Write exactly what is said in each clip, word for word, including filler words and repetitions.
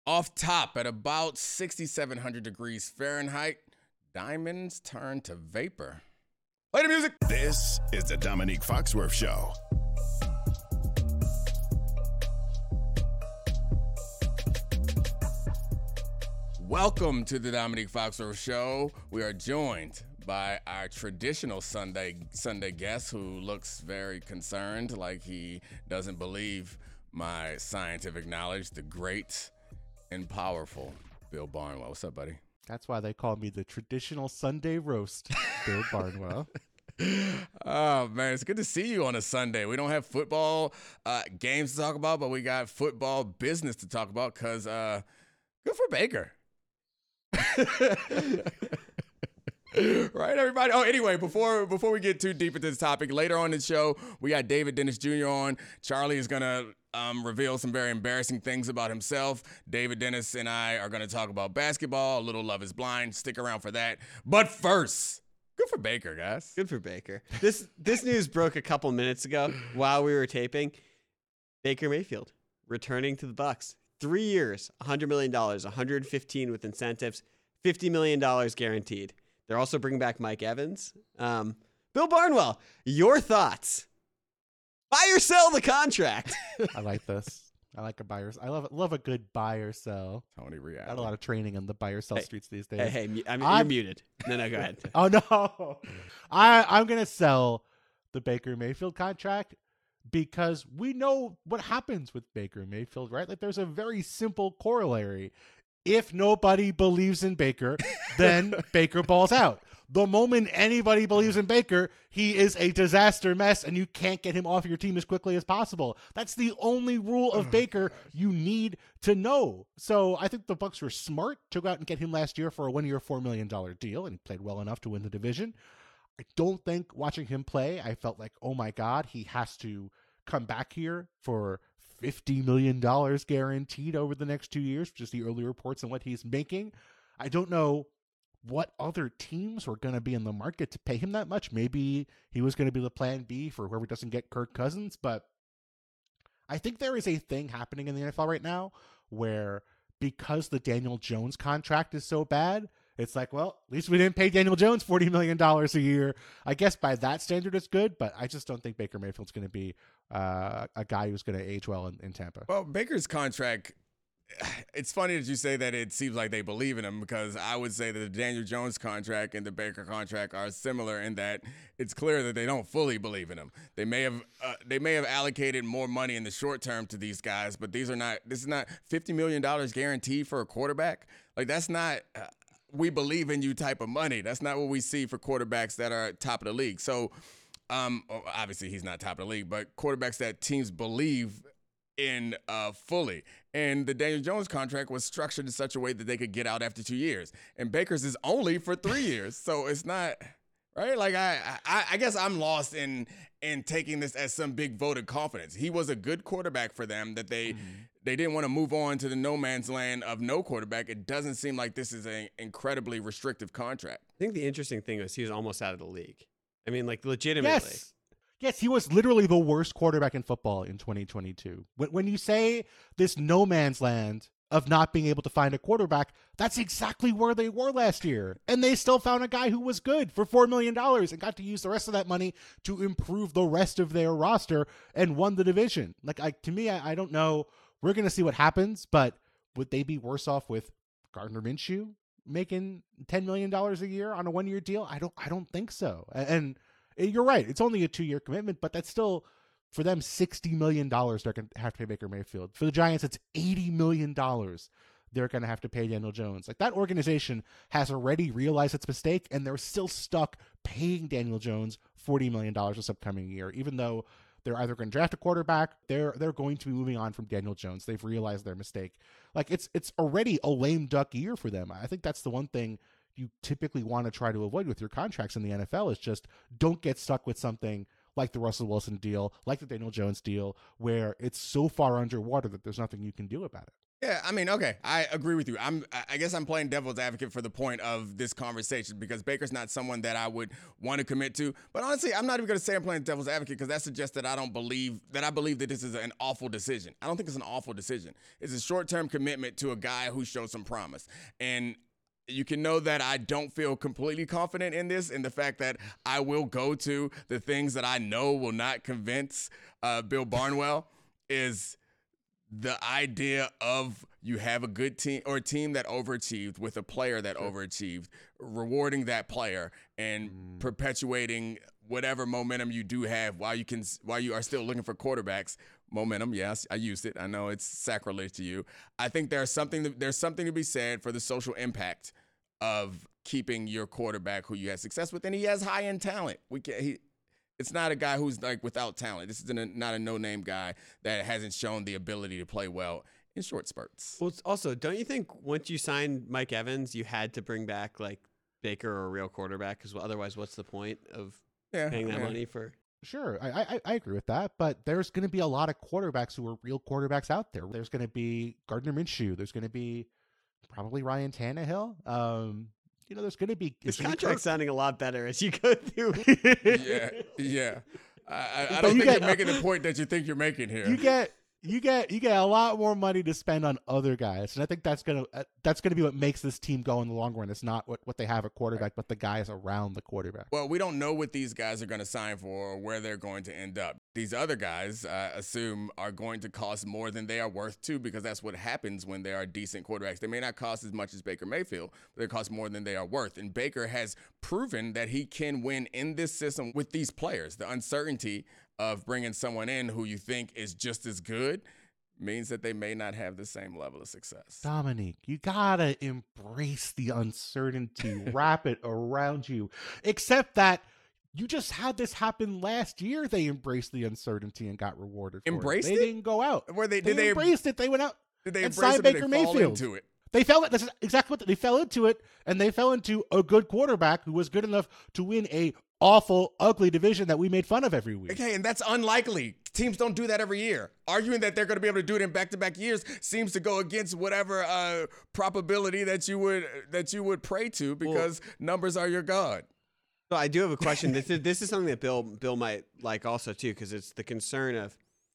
Off top at about sixty-seven hundred degrees Fahrenheit, diamonds turn to vapor. Play the music. This is the Dominique Foxworth Show. Welcome to the Dominique Foxworth Show. We are joined by our traditional Sunday Sunday guest who looks very concerned, like he doesn't believe my scientific knowledge, the great and powerful Bill Barnwell. What's up, buddy? That's why they call me the traditional Sunday roast, Bill Barnwell. Oh, man, it's good to see you on a Sunday. We don't have football uh, games to talk about, but we got football business to talk about because uh, good for Baker. Right, everybody? Oh, anyway, before before we get too deep into this topic, later on in the show, we got David Dennis Junior on. Charlie is going to um, reveal some very embarrassing things about himself. David Dennis and I are going to talk about basketball. A little Love is Blind. Stick around for that. But first, good for Baker, guys. Good for Baker. This this news broke a couple minutes ago while we were taping. Baker Mayfield returning to the Bucs. Three years, one hundred million dollars, one hundred fifteen with incentives, fifty million dollars guaranteed. They're also bringing back Mike Evans. Um, Bill Barnwell, your thoughts? Buy or sell the contract? I like this. I like a buy or I love love a good buy or sell. Tony Real. Got a lot of training in the buy or sell Hey, streets these days. Hey, hey, mu- I mean, I'm- you're muted. No, no, go ahead. Oh no, I I'm gonna sell the Baker Mayfield contract because we know what happens with Baker Mayfield, right? Like there's a very simple corollary. If nobody believes in Baker, then Baker balls out. The moment anybody believes in Baker, he is a disaster mess, and you can't get him off your team as quickly as possible. That's the only rule of Baker you need to know. So I think the Bucs were smart to go out and get him last year for a one-year, four million dollars deal, and he played well enough to win the division. I don't think watching him play, I felt like, oh my God, he has to come back here for fifty million dollars guaranteed over the next two years, just the early reports on what he's making. I don't know what other teams were going to be in the market to pay him that much. Maybe he was going to be the plan B for whoever doesn't get Kirk Cousins, but I think there is a thing happening in the N F L right now where because the Daniel Jones contract is so bad, it's like, well, at least we didn't pay Daniel Jones forty million dollars a year. I guess by that standard, it's good, but I just don't think Baker Mayfield's going to be uh, a guy who's going to age well in, in Tampa. Well, Baker's contract, it's funny that you say that it seems like they believe in him because I would say that the Daniel Jones contract and the Baker contract are similar in that it's clear that they don't fully believe in him. They may have uh, they may have allocated more money in the short term to these guys, but these are not. This is not fifty million dollars guaranteed for a quarterback. Like that's not. Uh, we believe in you type of money. That's not what we see for quarterbacks that are top of the league. So, um, obviously he's not top of the league, but quarterbacks that teams believe in uh, fully. And the Daniel Jones contract was structured in such a way that they could get out after two years. And Baker's is only for three years. So it's not, right? Like I, I, I guess I'm lost in in taking this as some big vote of confidence. He was a good quarterback for them that they mm-hmm. they didn't want to move on to the no man's land of no quarterback. It doesn't seem like this is an incredibly restrictive contract. I think the interesting thing was he was almost out of the league. I mean, like legitimately. Yes. Yes, he was literally the worst quarterback in football in twenty twenty-two. When, when you say this no man's land of not being able to find a quarterback, that's exactly where they were last year. And they still found a guy who was good for four million dollars and got to use the rest of that money to improve the rest of their roster and won the division. Like, I, to me, I, I don't know. We're going to see what happens, but would they be worse off with Gardner Minshew making ten million dollars a year on a one-year deal? I don't, I don't think so. And, and you're right. It's only a two-year commitment, but that's still, for them, sixty million dollars they're going to have to pay Baker Mayfield. For the Giants, it's eighty million dollars they're going to have to pay Daniel Jones. Like, that organization has already realized its mistake, and they're still stuck paying Daniel Jones forty million dollars this upcoming year, even though they're either going to draft a quarterback, they're they're going to be moving on from Daniel Jones. They've realized their mistake. Like, it's it's already a lame duck year for them. I think that's the one thing you typically want to try to avoid with your contracts in the N F L is just don't get stuck with something like the Russell Wilson deal, like the Daniel Jones deal, where it's so far underwater that there's nothing you can do about it. Yeah, I mean, okay, I agree with you. I'm, I guess I'm playing devil's advocate for the point of this conversation because Baker's not someone that I would want to commit to. But honestly, I'm not even going to say I'm playing devil's advocate because that suggests that I don't believe that I believe that this is an awful decision. I don't think it's an awful decision. It's a short-term commitment to a guy who showed some promise, and you can know that I don't feel completely confident in this, in the fact that I will go to the things that I know will not convince uh, Bill Barnwell is the idea of you have a good team or a team that overachieved with a player that sure. overachieved, rewarding that player and mm. perpetuating whatever momentum you do have while you can while you are still looking for quarterbacks. Momentum, yes, I used it. I know it's sacrilege to you. I think there's something to, there's something to be said for the social impact of keeping your quarterback who you had success with, and he has high end talent. We can he. It's not a guy who's like without talent. This is a, not a no-name guy that hasn't shown the ability to play well in short spurts. Well, also, don't you think once you signed Mike Evans, you had to bring back like Baker or a real quarterback? Because otherwise, what's the point of yeah, paying that yeah. money for? Sure, I, I I agree with that, but there's going to be a lot of quarterbacks who are real quarterbacks out there. There's going to be Gardner Minshew. There's going to be probably Ryan Tannehill. Um, You know, there's going to be this contract's sounding a lot better as you go through. yeah, yeah. I, I don't think get, you're making the point that you think you're making here. You get, you get, you get a lot more money to spend on other guys, and I think that's gonna uh, that's gonna be what makes this team go in the long run. It's not what, what they have at quarterback, right. but the guys around the quarterback. Well, we don't know what these guys are going to sign for or where they're going to end up. These other guys, I assume, are going to cost more than they are worth too, because that's what happens when they are decent quarterbacks. They may not cost as much as Baker Mayfield, but they cost more than they are worth. And Baker has proven that he can win in this system with these players. The uncertainty of bringing someone in who you think is just as good means that they may not have the same level of success. Dominique, you gotta embrace the uncertainty, wrap it around you. Except that you just had this happen last year. They embraced the uncertainty and got rewarded for embraced it. it? They didn't go out. Were they, they did they embraced it. They went out did they and embrace signed it Baker or they fall Mayfield. into it? They fell. That's exactly what they fell into it, and they fell into a good quarterback who was good enough to win a awful, ugly division that we made fun of every week. Okay, and that's unlikely. Teams don't do that every year. Arguing that they're going to be able to do it in back-to-back years seems to go against whatever uh, probability that you would that you would pray to, because well, numbers are your god. So I do have a question. this is this is something that Bill Bill might like also too, because it's the concern of,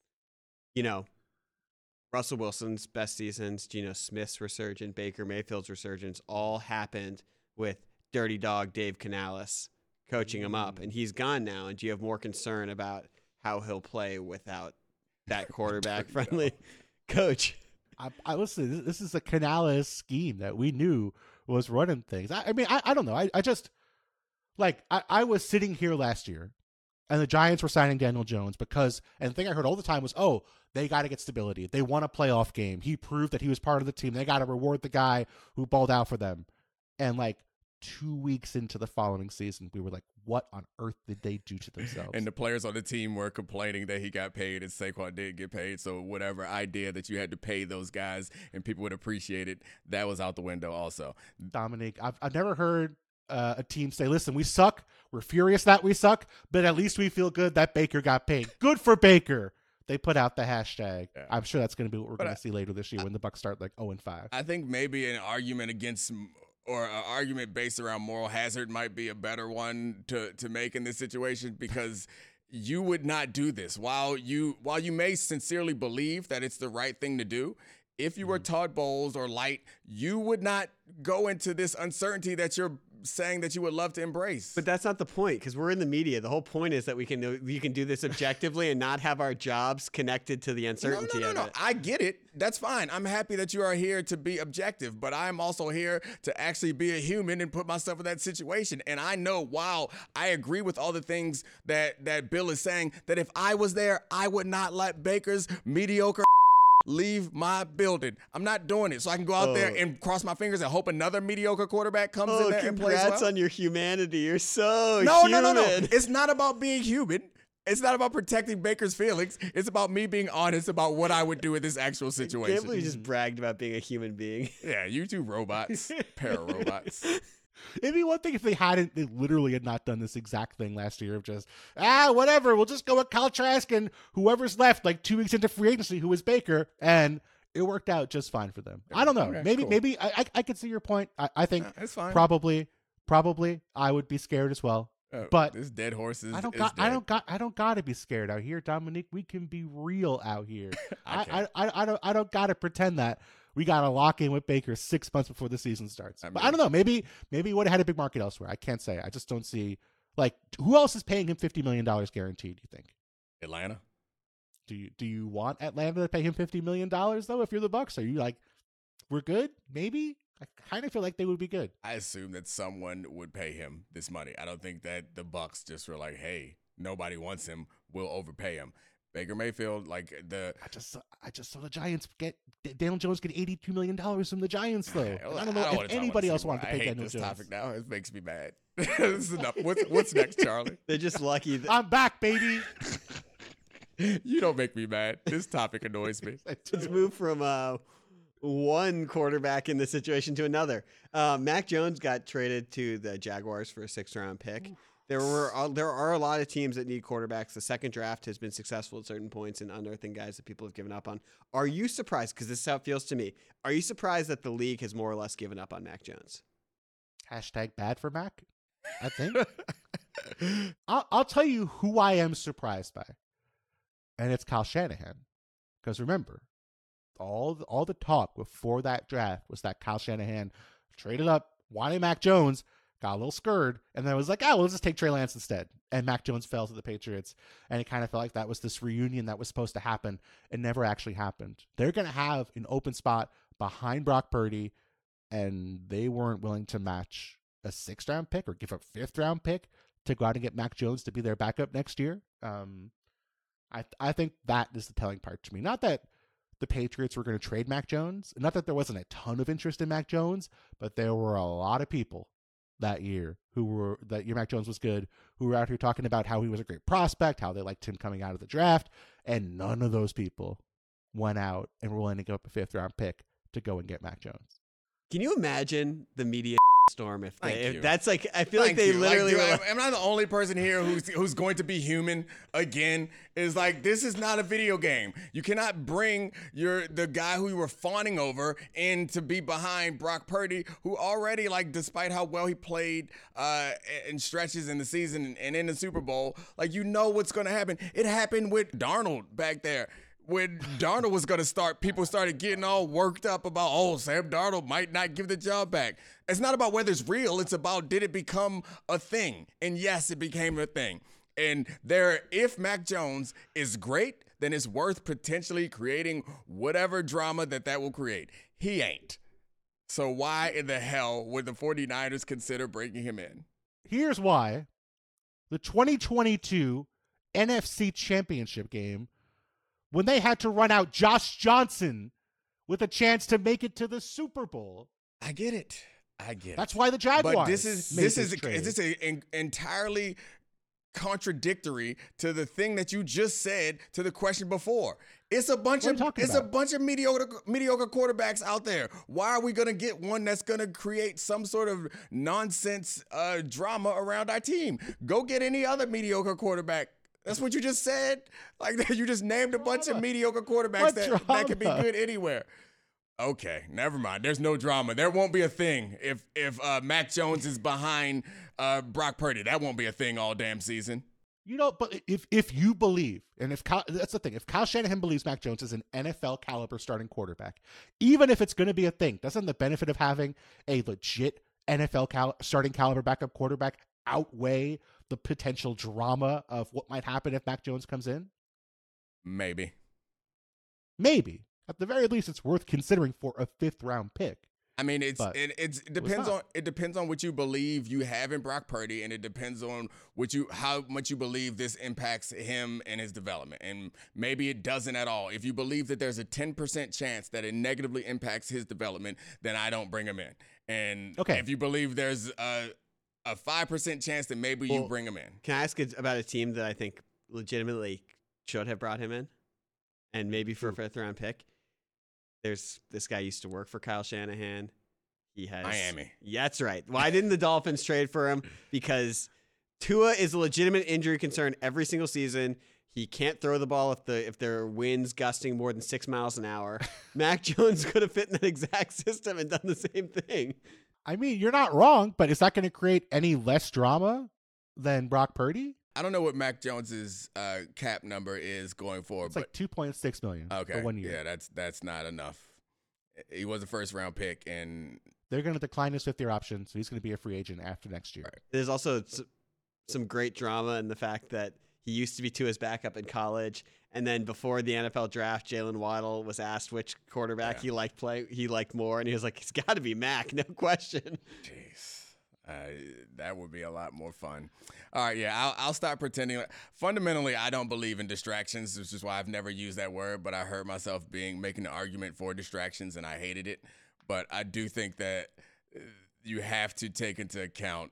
you know, Russell Wilson's best seasons, Geno Smith's resurgence, Baker Mayfield's resurgence, all happened with dirty dog Dave Canales coaching him up, and he's gone now. And do you have more concern about how he'll play without that quarterback-friendly coach? I, I listen. This is a Canales scheme that we knew was running things. I, I mean, I, I don't know. I, I just like I, I was sitting here last year, and the Giants were signing Daniel Jones because, and the thing I heard all the time was, oh, they got to get stability. They want a playoff game. He proved that he was part of the team. They got to reward the guy who balled out for them. And like two weeks into the following season, we were like, what on earth did they do to themselves? And the players on the team were complaining that he got paid and Saquon didn't get paid. So whatever idea that you had to pay those guys and people would appreciate it, that was out the window also. Dominique, I've, I've never heard uh, a team say, listen, we suck. We're furious that we suck, but at least we feel good that Baker got paid. Good for Baker. They put out the hashtag. Yeah. I'm sure that's going to be what we're going to see later this year I, when the Bucs start like oh and five. I think maybe an argument against or an argument based around moral hazard might be a better one to, to make in this situation, because you would not do this. While you while you may sincerely believe that it's the right thing to do, if you were Todd Bowles or Light, you would not go into this uncertainty that you're saying that you would love to embrace. But that's not the point, because we're in the media. The whole point is that we can we can do this objectively and not have our jobs connected to the uncertainty no, no, no, of no. it. I get it. That's fine. I'm happy that you are here to be objective, but I'm also here to actually be a human and put myself in that situation. And I know, while I agree with all the things that, that Bill is saying, that if I was there, I would not let Baker's mediocre leave my building. I'm not doing it. So I can go out oh. there and cross my fingers and hope another mediocre quarterback comes oh, in there and plays well. Congrats on your humanity. You're so no, human. No, no, no, no. It's not about being human. It's not about protecting Baker's feelings. It's about me being honest about what I would do in this actual situation. I can't believe you just bragged about being a human being. Yeah, you two robots. Para-robots. It'd be one thing if they hadn't, they literally had not done this exact thing last year of just, ah, whatever, we'll just go with Kyle Trask and whoever's left, like two weeks into free agency, who is Baker, and it worked out just fine for them. I don't know. Okay, maybe cool. maybe I, I I could see your point. I, I think Yeah, it's fine. probably probably I would be scared as well. Uh, but this dead horse is. I don't is got dead. I don't got I don't got to be scared out here, Dominique. We can be real out here. I I, can't. I I I don't I don't got to pretend that we got to lock in with Baker six months before the season starts. I but mean- I don't know. Maybe maybe he would have had a big market elsewhere. I can't say. I just don't see like who else is paying him fifty million dollars guaranteed. You think? Atlanta. Do you do you want Atlanta to pay him fifty million dollars though? If you're the Bucks, are you like, we're good? Maybe. I kind of feel like they would be good. I assume that someone would pay him this money. I don't think that the Bucks just were like, "Hey, nobody wants him. We'll overpay him." Baker Mayfield, like the I just saw, I just saw the Giants get Daniel Jones get eighty-two million dollars from the Giants though. And I don't know wanna if talk about anybody the else Super wanted to Bowl. pay I hate Daniel this Jones. topic now. It makes me mad. This is enough. What's what's next, Charlie? They're just lucky. That I'm back, baby. You don't make me mad. This topic annoys me. Let's move from uh, one quarterback in this situation to another. Uh, Mac Jones got traded to the Jaguars for a sixth-round pick. There were uh, there are a lot of teams that need quarterbacks. The second draft has been successful at certain points and unearthing guys that people have given up on. Are you surprised? Because this is how it feels to me. Are you surprised that the league has more or less given up on Mac Jones? Hashtag bad for Mac. I think. I'll, I'll tell you who I am surprised by, and it's Kyle Shanahan. Because remember, all the, all the talk before that draft was that Kyle Shanahan traded up, wanted Mac Jones, got a little scared, and then was like, "Oh, we'll just take Trey Lance instead." And Mac Jones fell to the Patriots, and it kind of felt like that was this reunion that was supposed to happen. It never actually happened. They're going to have an open spot behind Brock Purdy, and they weren't willing to match a sixth round pick or give a fifth round pick to go out and get Mac Jones to be their backup next year. Um, I I think that is the telling part to me. Not that the Patriots were going to trade Mac Jones, not that there wasn't a ton of interest in Mac Jones, but there were a lot of people that year who were that year Mac Jones was good, who were out here talking about how he was a great prospect, how they liked him coming out of the draft, and none of those people went out and were willing to give up a fifth round pick to go and get Mac Jones. Can you imagine the media storm if, they, Thank if you. that's like I feel Thank like they you. literally Like, were dude, like, am I the only person here who's who's going to be human again? Is like this is not a video game. You cannot bring your the guy who you were fawning over in to be behind Brock Purdy, who already like despite how well he played uh, in stretches in the season and in the Super Bowl, like you know what's going to happen. It happened with Darnold back there. When Darnold was going to start, people started getting all worked up about, oh, Sam Darnold might not give the job back. It's not about whether it's real. It's about did it become a thing? And yes, it became a thing. And there, if Mac Jones is great, then it's worth potentially creating whatever drama that that will create. He ain't. So why in the hell would the 49ers consider bringing him in? Here's why. The twenty twenty-two N F C Championship game, when they had to run out Josh Johnson with a chance to make it to the Super Bowl. I get it. I get it. That's why the Jaguars. But this is made this is trade. is this a, in, entirely contradictory to the thing that you just said to the question before. It's a bunch What are of you talking it's a about? bunch of mediocre mediocre quarterbacks out there. Why are we gonna get one that's gonna create some sort of nonsense uh, drama around our team? Go get any other mediocre quarterback. That's what you just said. Like you just named a bunch of mediocre quarterbacks What that, that could be drama? good anywhere. Okay, never mind. There's no drama. There won't be a thing if if uh, Mac Jones is behind uh, Brock Purdy. That won't be a thing all damn season. You know, but if if you believe, and if Kyle, that's the thing, if Kyle Shanahan believes Mac Jones is an N F L caliber starting quarterback, even if it's going to be a thing, doesn't the benefit of having a legit N F L cal- starting caliber backup quarterback outweigh the potential drama of what might happen if Mac Jones comes in? Maybe. Maybe. At the very least, it's worth considering for a fifth round pick. I mean, it's But it, it's, it depends not. on it depends on what you believe you have in Brock Purdy, and it depends on what you how much you believe this impacts him and his development. And maybe it doesn't at all. If you believe that there's a ten percent chance that it negatively impacts his development, then I don't bring him in. And Okay. if you believe there's a a five percent chance that maybe you Well, bring him in. Can I ask it about a team that I think legitimately should have brought him in, and maybe for a fifth round pick? There's this guy used to work for Kyle Shanahan. He has Miami. Yeah, that's right. Why didn't the Dolphins trade for him? Because Tua is a legitimate injury concern every single season. He can't throw the ball if the if there are winds gusting more than six miles an hour. Mac Jones could have fit in that exact system and done the same thing. I mean, you're not wrong, but is that going to create any less drama than Brock Purdy? I don't know what Mac Jones's uh, cap number is going forward. It's but like two point six million dollars okay, for one year. yeah, that's that's not enough. He was a first round pick, and They're going to decline his fifth year option, so he's going to be a free agent after next year. Right. There's also s- some great drama in the fact that he used to be Tua's backup in college, and then before the N F L draft, Jalen Waddle was asked which quarterback Yeah. he liked play he liked more, and he was like, "It's got to be Mac, no question." jeez, uh, that would be a lot more fun. All right, yeah, I'll, I'll stop pretending. Fundamentally, I don't believe in distractions, which is why I've never used that word. But I heard myself being making an argument for distractions, and I hated it. But I do think that uh, you have to take into account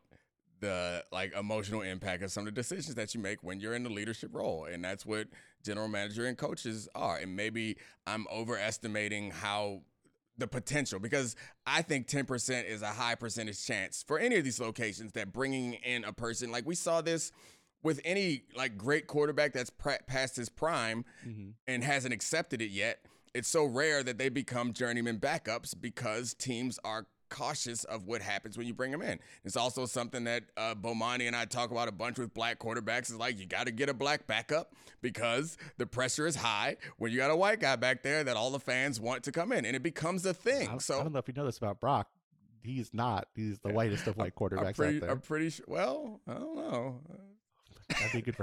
the like emotional impact of some of the decisions that you make when you're in the leadership role, and that's what general manager and coaches are. And maybe I'm overestimating how the potential, because I think ten percent is a high percentage chance for any of these locations that bringing in a person like we saw this with any like great quarterback that's pr- past his prime Mm-hmm. and hasn't accepted it yet. It's so rare that they become journeyman backups because teams are cautious of what happens when you bring them in. It's also something that uh, Bomani and I talk about a bunch with black quarterbacks. Is like, you got to get a black backup because the pressure is high when you got a white guy back there that all the fans want to come in, and it becomes a I thing. don't, So I don't know if you know this about Brock. He's not. He's the whitest of white I'm quarterbacks pretty, out there. I'm pretty sure. Well, I don't know. That'd be a good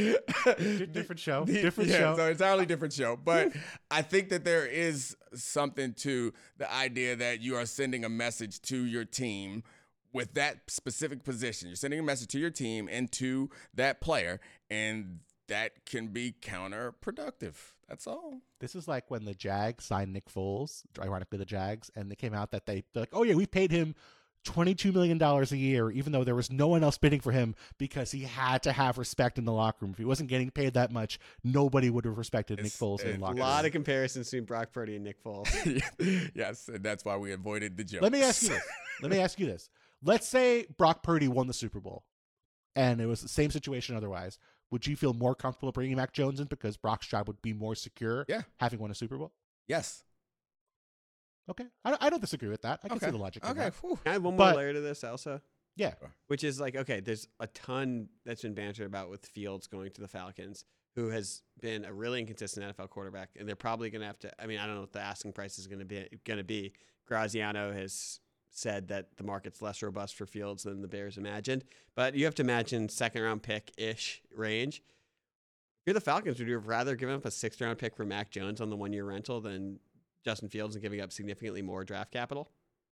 friend. Different show. Different yeah, show. So entirely different show. But I think that there is something to the idea that you are sending a message to your team with that specific position. You're sending a message to your team and to that player, and that can be counterproductive. That's all. This is like when the Jags signed Nick Foles, ironically the Jags, and they came out that they, they're like, oh yeah, we paid him twenty-two million dollars a year, even though there was no one else bidding for him because he had to have respect in the locker room. If he wasn't getting paid that much, nobody would have respected Nick It's- Foles in it's the A locker lot room. of comparisons between Brock Purdy and Nick Foles. Yes, and that's why we avoided the joke. Let me ask you this. Let me ask you this. Let's say Brock Purdy won the Super Bowl and it was the same situation otherwise. Would you feel more comfortable bringing Mac Jones in because Brock's job would be more secure Yeah. having won a Super Bowl? Yes. Okay. I, I don't disagree with that. I can Okay. see the logic in Okay. that. Whew. Can I add one But- more layer to this also? Yeah. Which is like, okay, there's a ton that's been bantered about with Fields going to the Falcons, who has been a really inconsistent N F L quarterback, and they're probably going to have to. I mean, I don't know what the asking price is going to be. Going to be. Graziano has said that the market's less robust for Fields than the Bears imagined, but you have to imagine second round pick ish range. If you're the Falcons, would you have rather given up a sixth round pick for Mac Jones on the one year rental than Justin Fields and giving up significantly more draft capital?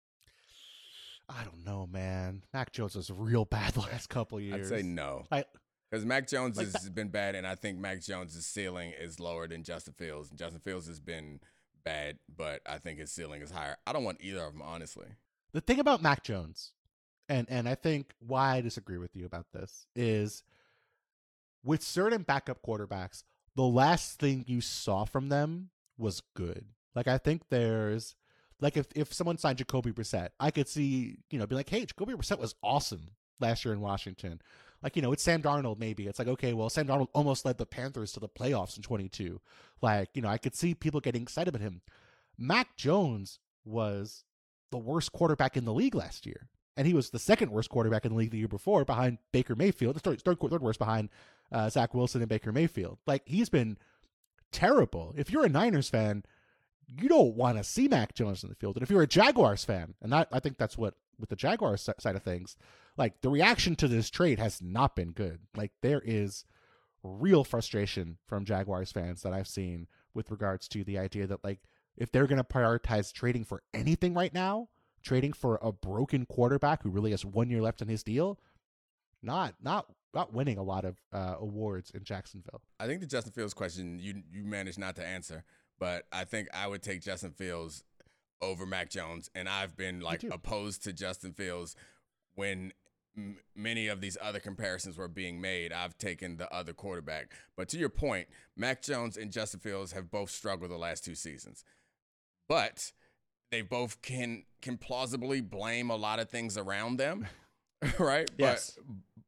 I don't know, man. Mac Jones was real bad the last couple I'd years. say no. I, Because Mac Jones Like has been bad, and I think Mac Jones' ceiling is lower than Justin Fields. And Justin Fields has been bad, but I think his ceiling is higher. I don't want either of them, honestly. the thing about Mac Jones, and and I think why I disagree with you about this is with certain backup quarterbacks, the last thing you saw from them was good. Like I think there's like if, if someone signed Jacoby Brissett, I could see, you know, be like, hey, Jacoby Brissett was awesome last year in Washington. Like, you know, it's Sam Darnold maybe. It's like, okay, well, Sam Darnold almost led the Panthers to the playoffs in twenty-two. Like, you know, I could see people getting excited about him. Mac Jones was the worst quarterback in the league last year. And he was the second worst quarterback in the league the year before behind Baker Mayfield. The third, third, third worst behind uh, Zach Wilson and Baker Mayfield. Like, he's been terrible. If you're a Niners fan, you don't want to see Mac Jones in the field. And if you're a Jaguars fan, and that I think that's what, with the Jaguars side of things, like, the reaction to this trade has not been good. Like, there is real frustration from Jaguars fans that I've seen with regards to the idea that, like, if they're going to prioritize trading for anything right now, trading for a broken quarterback who really has one year left on his deal, not not not winning a lot of uh, awards in Jacksonville. I think the Justin Fields question you you managed not to answer, but I think I would take Justin Fields over Mac Jones, and I've been like too. opposed to Justin Fields when m- many of these other comparisons were being made. I've taken the other quarterback. But to your point, Mac Jones and Justin Fields have both struggled the last two seasons, but they both can can plausibly blame a lot of things around them, right? Yes. But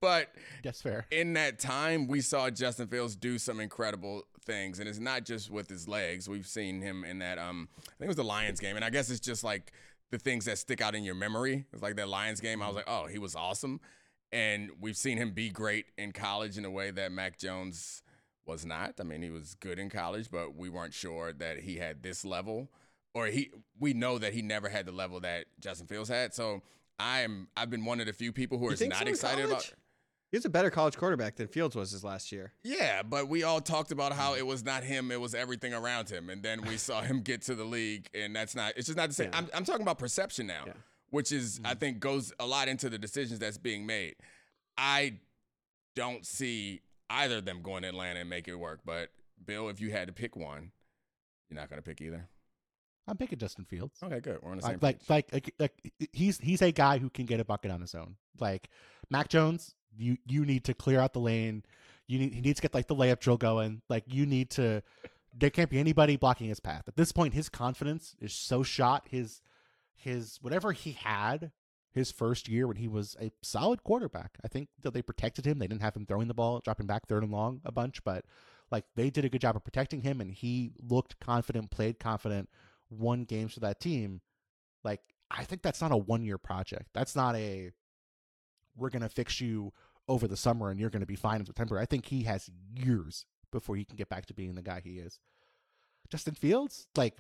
But That's fair. in that time, we saw Justin Fields do some incredible things, and it's not just with his legs. We've seen him in that. Um, I think it was the Lions game, and I guess it's just like the things that stick out in your memory. It's like that Lions game. I was like, oh, he was awesome, and we've seen him be great in college in a way that Mac Jones was not. I mean, he was good in college, but we weren't sure that he had this level, or he. We know that he never had the level that Justin Fields had. So I'm. I've been one of the few people who You are think not so in excited college? about. He was a better college quarterback than Fields was his last year. Yeah, but we all talked about how it was not him, it was everything around him. And then we saw him get to the league, and that's not, it's just not the same. Yeah. I'm, I'm talking about perception now, Yeah. which is, I think, goes a lot into the decisions that's being made. I don't see either of them going to Atlanta and make it work. But, Bill, if you had to pick one, you're not going to pick either. I'm picking Justin Fields. Okay, good. We're on the same Like, page. like, like, like, he's he's a guy who can get a bucket on his own. Like Mac Jones, you you need to clear out the lane. You need he needs to get like the layup drill going. Like you need to. There can't be anybody blocking his path. At this point, his confidence is so shot. His his whatever he had his first year when he was a solid quarterback. I think that they protected him. They didn't have him throwing the ball, dropping back third and long a bunch, but like they did a good job of protecting him, and he looked confident, played confident, won games for that team. Like I think that's not a one-year project. That's not a we're going to fix you over the summer and you're going to be fine in September. I think he has years before he can get back to being the guy he is. Justin Fields, like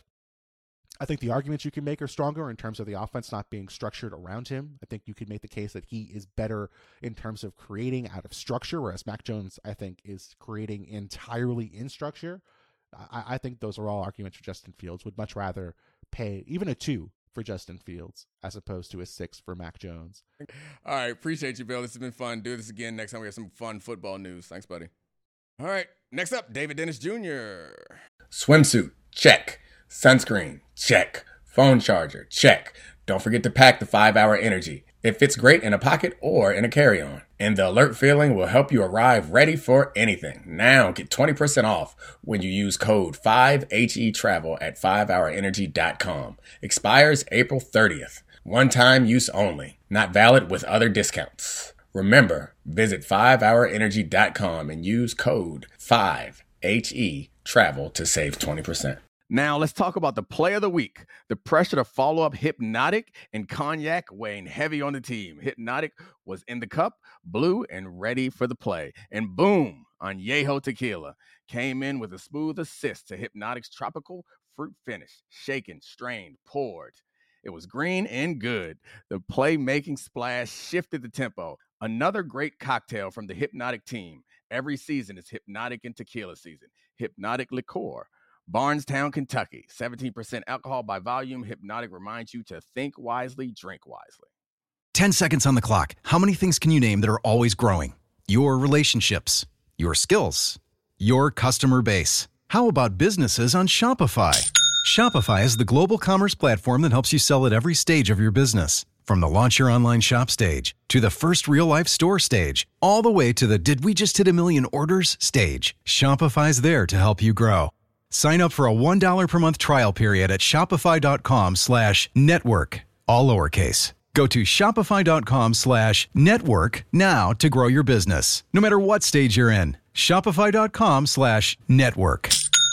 I think the arguments you can make are stronger in terms of the offense not being structured around him. I think you could make the case that he is better in terms of creating out of structure, whereas Mac Jones, I think, is creating entirely in structure. I, I think those are all arguments for Justin Fields. Would much rather pay even a two for Justin Fields as opposed to a six for Mac Jones. All right. Appreciate you, Bill. This has been fun. Do this again next time we have some fun football news. Thanks, buddy. All right. Next up, David Dennis Junior Swimsuit, check. Sunscreen, check. Phone charger, check. Don't forget to pack the five hour Energy. It fits great in a pocket or in a carry-on. And the alert feeling will help you arrive ready for anything. Now get twenty percent off when you use code five H E travel at five hour energy dot com. Expires April thirtieth. One-time use only. Not valid with other discounts. Remember, visit five hour energy dot com and use code five H E travel to save twenty percent. Now let's talk about the play of the week. The pressure to follow up Hypnotic and Cognac weighing heavy on the team. Hypnotic was in the cup, blue, and ready for the play. And boom, Añejo Tequila came in with a smooth assist to Hypnotic's tropical fruit finish. Shaken, strained, poured. It was green and good. The playmaking splash shifted the tempo. Another great cocktail from the Hypnotic team. Every season is Hypnotic and Tequila season. Hypnotic Liqueur. Barnstown, Kentucky. seventeen percent alcohol by volume. Hypnotic reminds you to think wisely, drink wisely. ten seconds on the clock. How many things can you name that are always growing? Your relationships, your skills, your customer base. How about businesses on Shopify? Shopify is the global commerce platform that helps you sell at every stage of your business. From the launch your online shop stage, to the first real-life store stage, all the way to the did we just hit a million orders stage. Shopify's there to help you grow. Sign up for a one dollar per month trial period at shopify.com slash network, all lowercase. Go to shopify.com slash network now to grow your business, no matter what stage you're in. Shopify.com slash network.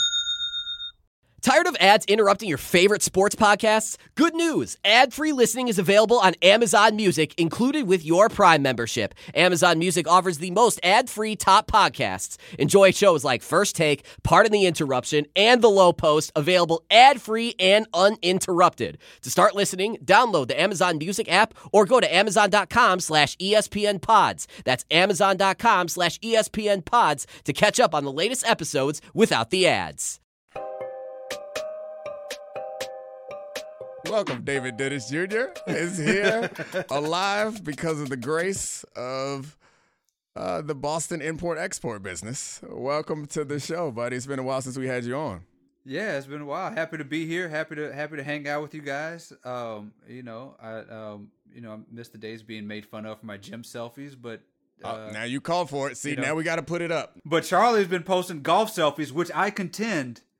Tired of ads interrupting your favorite sports podcasts? Good news! Ad-free listening is available on Amazon Music, included with your Prime membership. Amazon Music offers the most ad-free top podcasts. Enjoy shows like First Take, Pardon the Interruption, and The Low Post, available ad-free and uninterrupted. To start listening, download the Amazon Music app or go to amazon.com slash ESPN pods. That's amazon.com slash ESPN pods to catch up on the latest episodes without the ads. Welcome, David Dennis Junior is here alive because of the grace of uh, the Boston import-export business. Welcome to the show, buddy. It's been a while since we had you on. Yeah, it's been a while. Happy to be here. Happy to happy to hang out with you guys. Um, you know, I um, you know, I missed the days being made fun of for my gym selfies, but uh, Uh, now you called for it. See, you know. now we got to put it up. but Charlie's been posting golf selfies, which I contend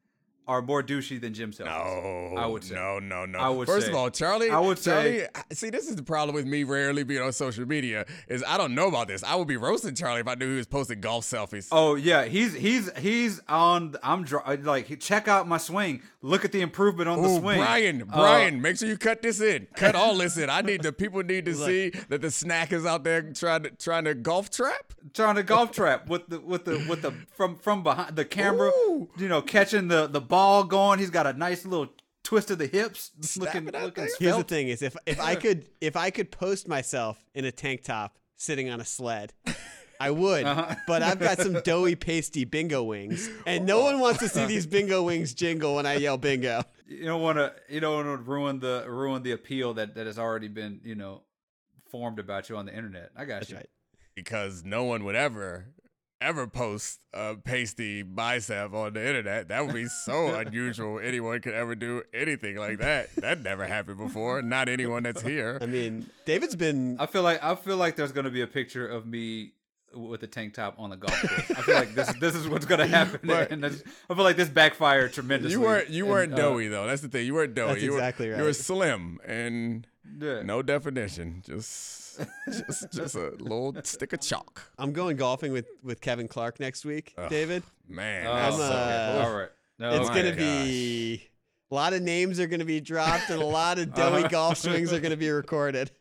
are more douchey than gym selfies. No, I would say. no, no, no. I would First say. of all, Charlie, I would Charlie, say. see, this is the problem with me rarely being on social media is I don't know about this. I would be roasting Charlie if I knew he was posting golf selfies. Oh yeah, he's he's he's on. I'm dr- like check out my swing. Look at the improvement on the Ooh, swing. Brian, Uh, Brian, make sure you cut this in. Cut all this in. I need the people need to see that the snack is out there trying to trying to golf trap. trying to golf trap with the with the with the from from behind the camera. Ooh. You know, catching the the ball going. He's got a nice little twist of the hips, Snapping looking out looking. there. Here's the svelte. thing: is if if I could if I could post myself in a tank top sitting on a sled, I would. Uh-huh. But I've got some doughy, pasty bingo wings, and no one wants to see these bingo wings jingle when I yell bingo. You don't want to. You don't want to ruin the ruin the appeal that that has already been you know formed about you on the internet. I got That's you. right. Because no one would ever ever post a pasty bicep on the internet. That would be so unusual. Anyone could ever do anything like that. That never happened before. Not anyone that's here. I mean, David's been. I feel like I feel like there's going to be a picture of me with a tank top on the golf course. I feel like this this is what's going to happen, But- and this, I feel like this backfired tremendously. You weren't you and, weren't uh, doughy though. That's the thing. You weren't doughy. That's you were, exactly You were right. slim and Yeah. no definition. Just just just a little stick of chalk. I'm going golfing with with Kevin Clark next week, David. Man, Oh, that's I'm, so- uh, all right. No, It's my gonna gosh. be a lot of names are gonna be dropped, and a lot of doughy golf swings are gonna be recorded.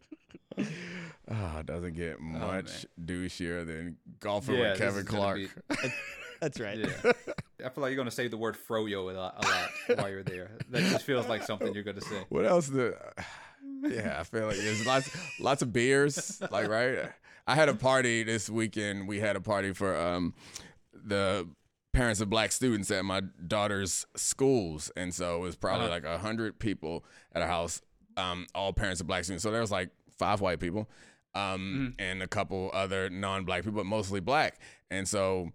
Oh, it doesn't get much douchier than golfing Yeah, with this Kevin is gonna Clark. be- That's right. Yeah. I feel like you're going to say the word froyo a lot, a lot while you're there. That just feels like something you're going to say. What else? The yeah, I feel like there's lots lots of beers. Like right, I had a party this weekend. We had a party for um the parents of black students at my daughter's schools, and so it was probably Uh-huh. like a hundred people at our house. Um, all parents of black students. So there was like five white people, um, and a couple other non-black people, but mostly black. And so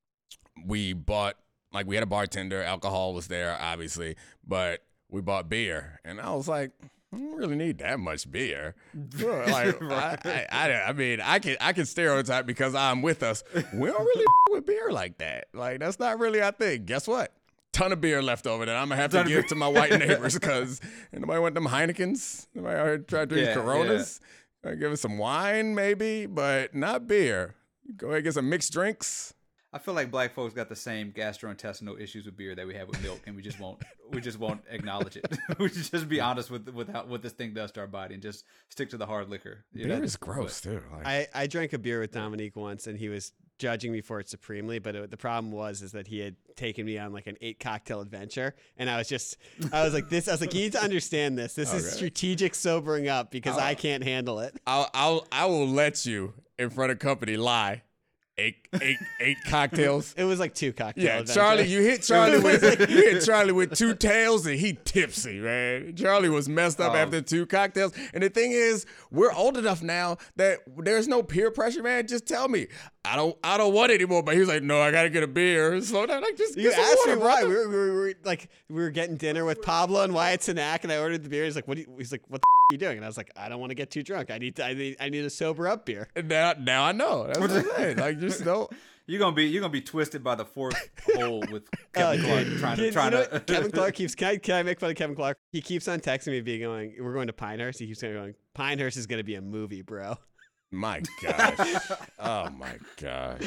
we bought, like, we had a bartender. Alcohol was there, obviously, but we bought beer, and I was like, I don't really need that much beer. Like, I, I, I, I mean, I can I can stereotype because I'm with us. We don't really with beer like that. Like, that's not really our thing. Guess what? Ton of beer left over that I'm gonna have to Ton of give beer. to my white neighbors because nobody want them Heinekens. Nobody out here try to drink Yeah, Coronas. I give us some wine maybe, but not beer. Go ahead and get some mixed drinks. I feel like black folks got the same gastrointestinal issues with beer that we have with milk, and we just won't we just won't acknowledge it. We should just be honest with with how, what this thing does to our body and just stick to the hard liquor. You Beer know? is gross too. Like, I, I drank a beer with Dominique once, and he was judging me for it supremely. But it, the problem was is that he had taken me on like an eight cocktail adventure, and I was just I was like this. I was like, you need to understand this. This is Okay. strategic sobering up because I can't handle it. I'll, I'll I will let you in front of company lie. Eight eight eight cocktails. It was like two cocktail. Yeah, adventure. Charlie, you hit Charlie with you hit Charlie with two tails and he tipsy, man. Charlie was messed up Oh. after two cocktails. And the thing is, we're old enough now that there's no peer pressure, man. Just tell me. I don't I don't want it anymore. But he was like, no, I gotta get a beer. Slow down. Like, just You get some asked water, me why. brother. We were, we, were, we were like we were getting dinner with Pablo and Wyatt Tanak, and I ordered the beer. He's like, "What?" Do you, he's like, "What the f- are you doing?" And I was like, "I don't want to get too drunk. I need to, I need I need a sober up beer." And now, now I know. That's what I'm saying. Like, just don't. You're gonna be you're gonna be twisted by the fourth hole with Oh, Kevin Clark dude. trying Kid- to trying you know to. what? Kevin Clark keeps. Can I, can I make fun of Kevin Clark? He keeps on texting me, being going, "We're going to Pinehurst." He keeps going, "Pinehurst is going to be a movie, bro." My gosh. Oh my gosh.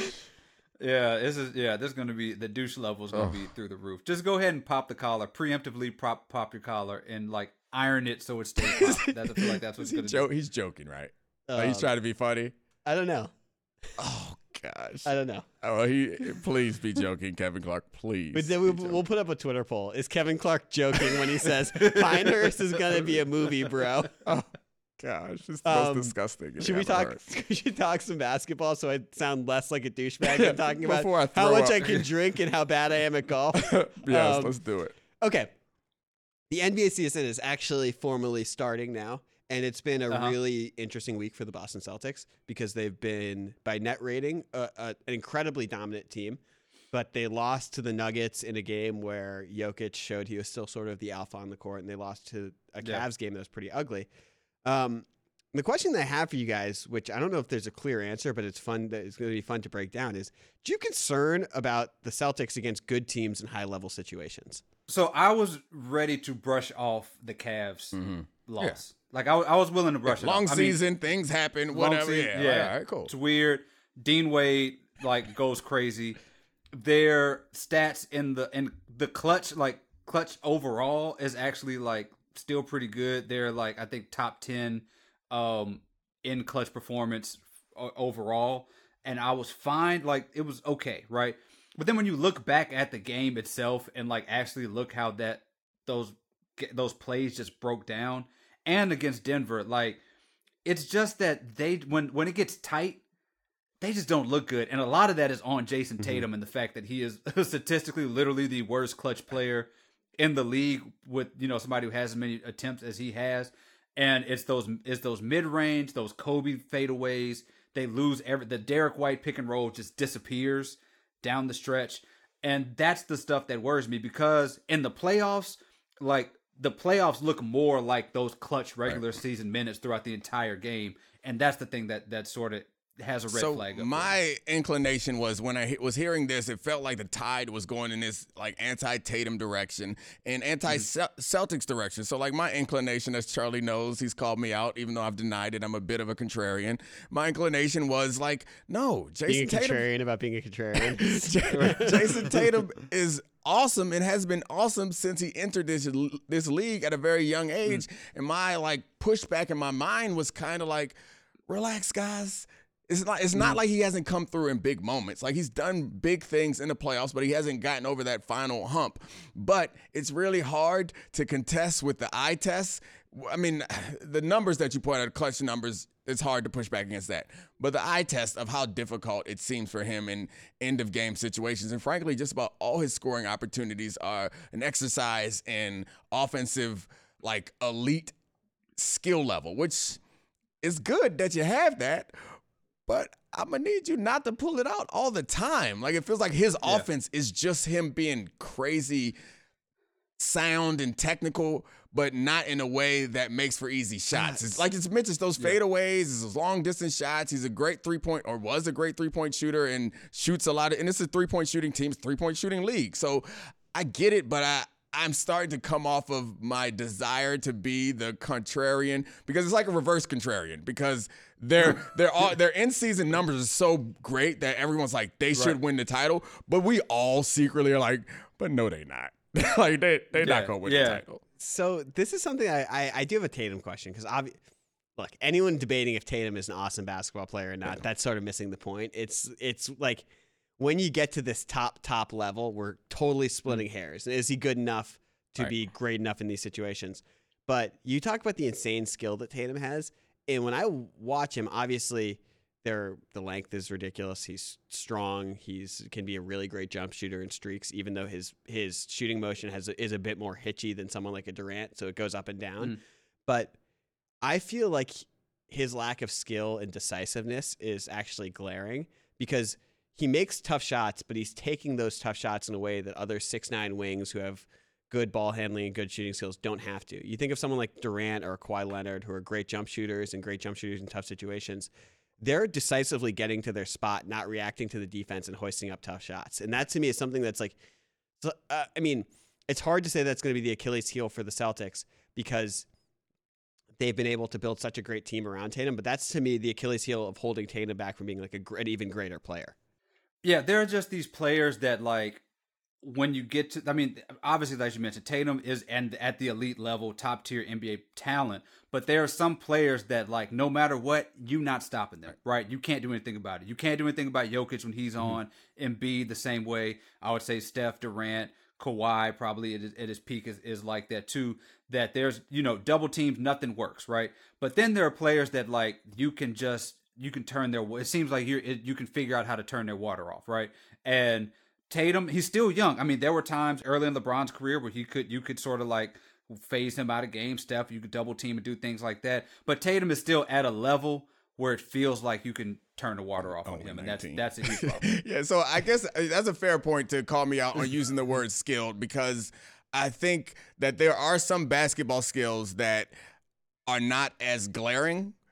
Yeah, this is yeah. There's gonna be the douche level is gonna be through the roof. Just go ahead and pop the collar, preemptively pop pop your collar, and like iron it so it stays popped. That's, I feel like that's what's Is he gonna jo- do. he's joking, right? Like, he's Um, trying to be funny. I don't know. Oh gosh. I don't know. Oh, he please be joking, Kevin Clark. Please. But then be we'll, we'll put up a Twitter poll. Is Kevin Clark joking when he says Pinehurst is going to be a movie, bro? Oh gosh, it's the Um, most disgusting. thing Should we I've talk? heard. We should talk some basketball so I sound less like a douchebag. I'm talking about Before I how throw much up. I can drink and how bad I am at golf. Yes, Um, let's do it. Okay. The N B A season is actually formally starting now, and it's been a Uh-huh. really interesting week for the Boston Celtics because they've been, by net rating, a, a, an incredibly dominant team. But they lost to the Nuggets in a game where Jokic showed he was still sort of the alpha on the court, and they lost to a Yeah. Cavs game that was pretty ugly. Um, The question that I have for you guys, which I don't know if there's a clear answer, but it's fun. To, it's going to be fun to break down. Is do you concern about the Celtics against good teams in high level situations? So I was ready to brush off the Cavs Mm-hmm. loss. Yeah. Like I, I was willing to brush it Long off. season, I mean, things happen, long whatever. season, yeah, yeah. All right, cool. It's weird. Dean Wade like goes crazy. Their stats in the in the clutch, like clutch overall, is actually like still pretty good. They're like I think top ten um, in clutch performance overall, and I was fine. Like it was okay, right? But then when you look back at the game itself and like actually look how that those those plays just broke down, and against Denver, like it's just that they when when it gets tight, they just don't look good. And a lot of that is on Jason Tatum mm-hmm. and the fact that he is statistically literally the worst clutch player in the league with, you know, somebody who has as many attempts as he has. And it's those it's those mid-range, those Kobe fadeaways. They lose every the Derek White pick and roll just disappears down the stretch. And that's the stuff that worries me, because in the playoffs, like the playoffs look more like those clutch regular right. season minutes throughout the entire game. And that's the thing that that sort of has a red so flag up my there. inclination was when I was hearing this, it felt like the tide was going in this like anti-Tatum direction and anti-Celtics direction. So like my inclination, as Charlie knows, he's called me out, even though I've denied it. I'm a bit of a contrarian. My inclination was like, no, Jason being a Tatum. contrarian about being a contrarian. Jason Tatum is awesome and has been awesome since he entered this this league at a very young age. Mm. And my like pushback in my mind was kind of like, relax, guys. It's not, it's not like he hasn't come through in big moments. Like he's done big things in the playoffs, but he hasn't gotten over that final hump. But it's really hard to contest with the eye test. I mean, the numbers that you point out, clutch numbers, it's hard to push back against that. But the eye test of how difficult it seems for him in end-of-game situations, and frankly, just about all his scoring opportunities are an exercise in offensive, like, elite skill level, which is good that you have that. But I'm going to need you not to pull it out all the time. Like, it feels like his yeah. offense is just him being crazy sound and technical, but not in a way that makes for easy shots. It's like it's mentioned, those yeah. fadeaways, it's those long-distance shots. He's a great three-point, or was a great three-point shooter, and shoots a lot of – and it's a three-point shooting team, it's a three-point shooting league. So I get it, but I – I'm starting to come off of my desire to be the contrarian, because it's like a reverse contrarian, because their their all their in season numbers are so great that everyone's like they should right. win the title, but we all secretly are like, but no, they not. Like they they're yeah, not gonna win yeah. the title. So this is something I I, I do have a Tatum question, because obvi- look, anyone debating if Tatum is an awesome basketball player or not, yeah. that's sort of missing the point. It's it's like, when you get to this top, top level, we're totally splitting hairs. Is he good enough to right. be great enough in these situations? But you talk about the insane skill that Tatum has. And when I watch him, obviously there the length is ridiculous. He's strong. He's can be a really great jump shooter in streaks, even though his his shooting motion has is a bit more hitchy than someone like a Durant, so it goes up and down. Mm. But I feel like his lack of skill and decisiveness is actually glaring, because he makes tough shots, but he's taking those tough shots in a way that other six nine wings who have good ball handling and good shooting skills don't have to. You think of someone like Durant or Kawhi Leonard, who are great jump shooters and great jump shooters in tough situations. They're decisively getting to their spot, not reacting to the defense and hoisting up tough shots. And that to me is something that's like, uh, I mean, it's hard to say that's going to be the Achilles heel for the Celtics, because they've been able to build such a great team around Tatum. But that's to me the Achilles heel of holding Tatum back from being like a, an even greater player. Yeah, there are just these players that, like, when you get to, I mean, obviously, like you mentioned, Tatum is and at the elite level, top tier N B A talent. But there are some players that, like, no matter what, you not stopping them, right? You can't do anything about it. You can't do anything about Jokic when he's mm-hmm. on. Embiid the same way. I would say Steph, Durant, Kawhi probably at his, at his peak is, is like that too. That there's, you know, double teams, nothing works, right? But then there are players that, like, you can just. You can turn their, it seems like you you can figure out how to turn their water off, right? And Tatum, he's still young. I mean, there were times early in LeBron's career where he could, you could sort of like phase him out of game, Steph, you could double team and do things like that. But Tatum is still at a level where it feels like you can turn the water off on him, and that's that's a huge problem. Yeah, so I guess that's a fair point to call me out on using the word skilled, because I think that there are some basketball skills that are not as glaring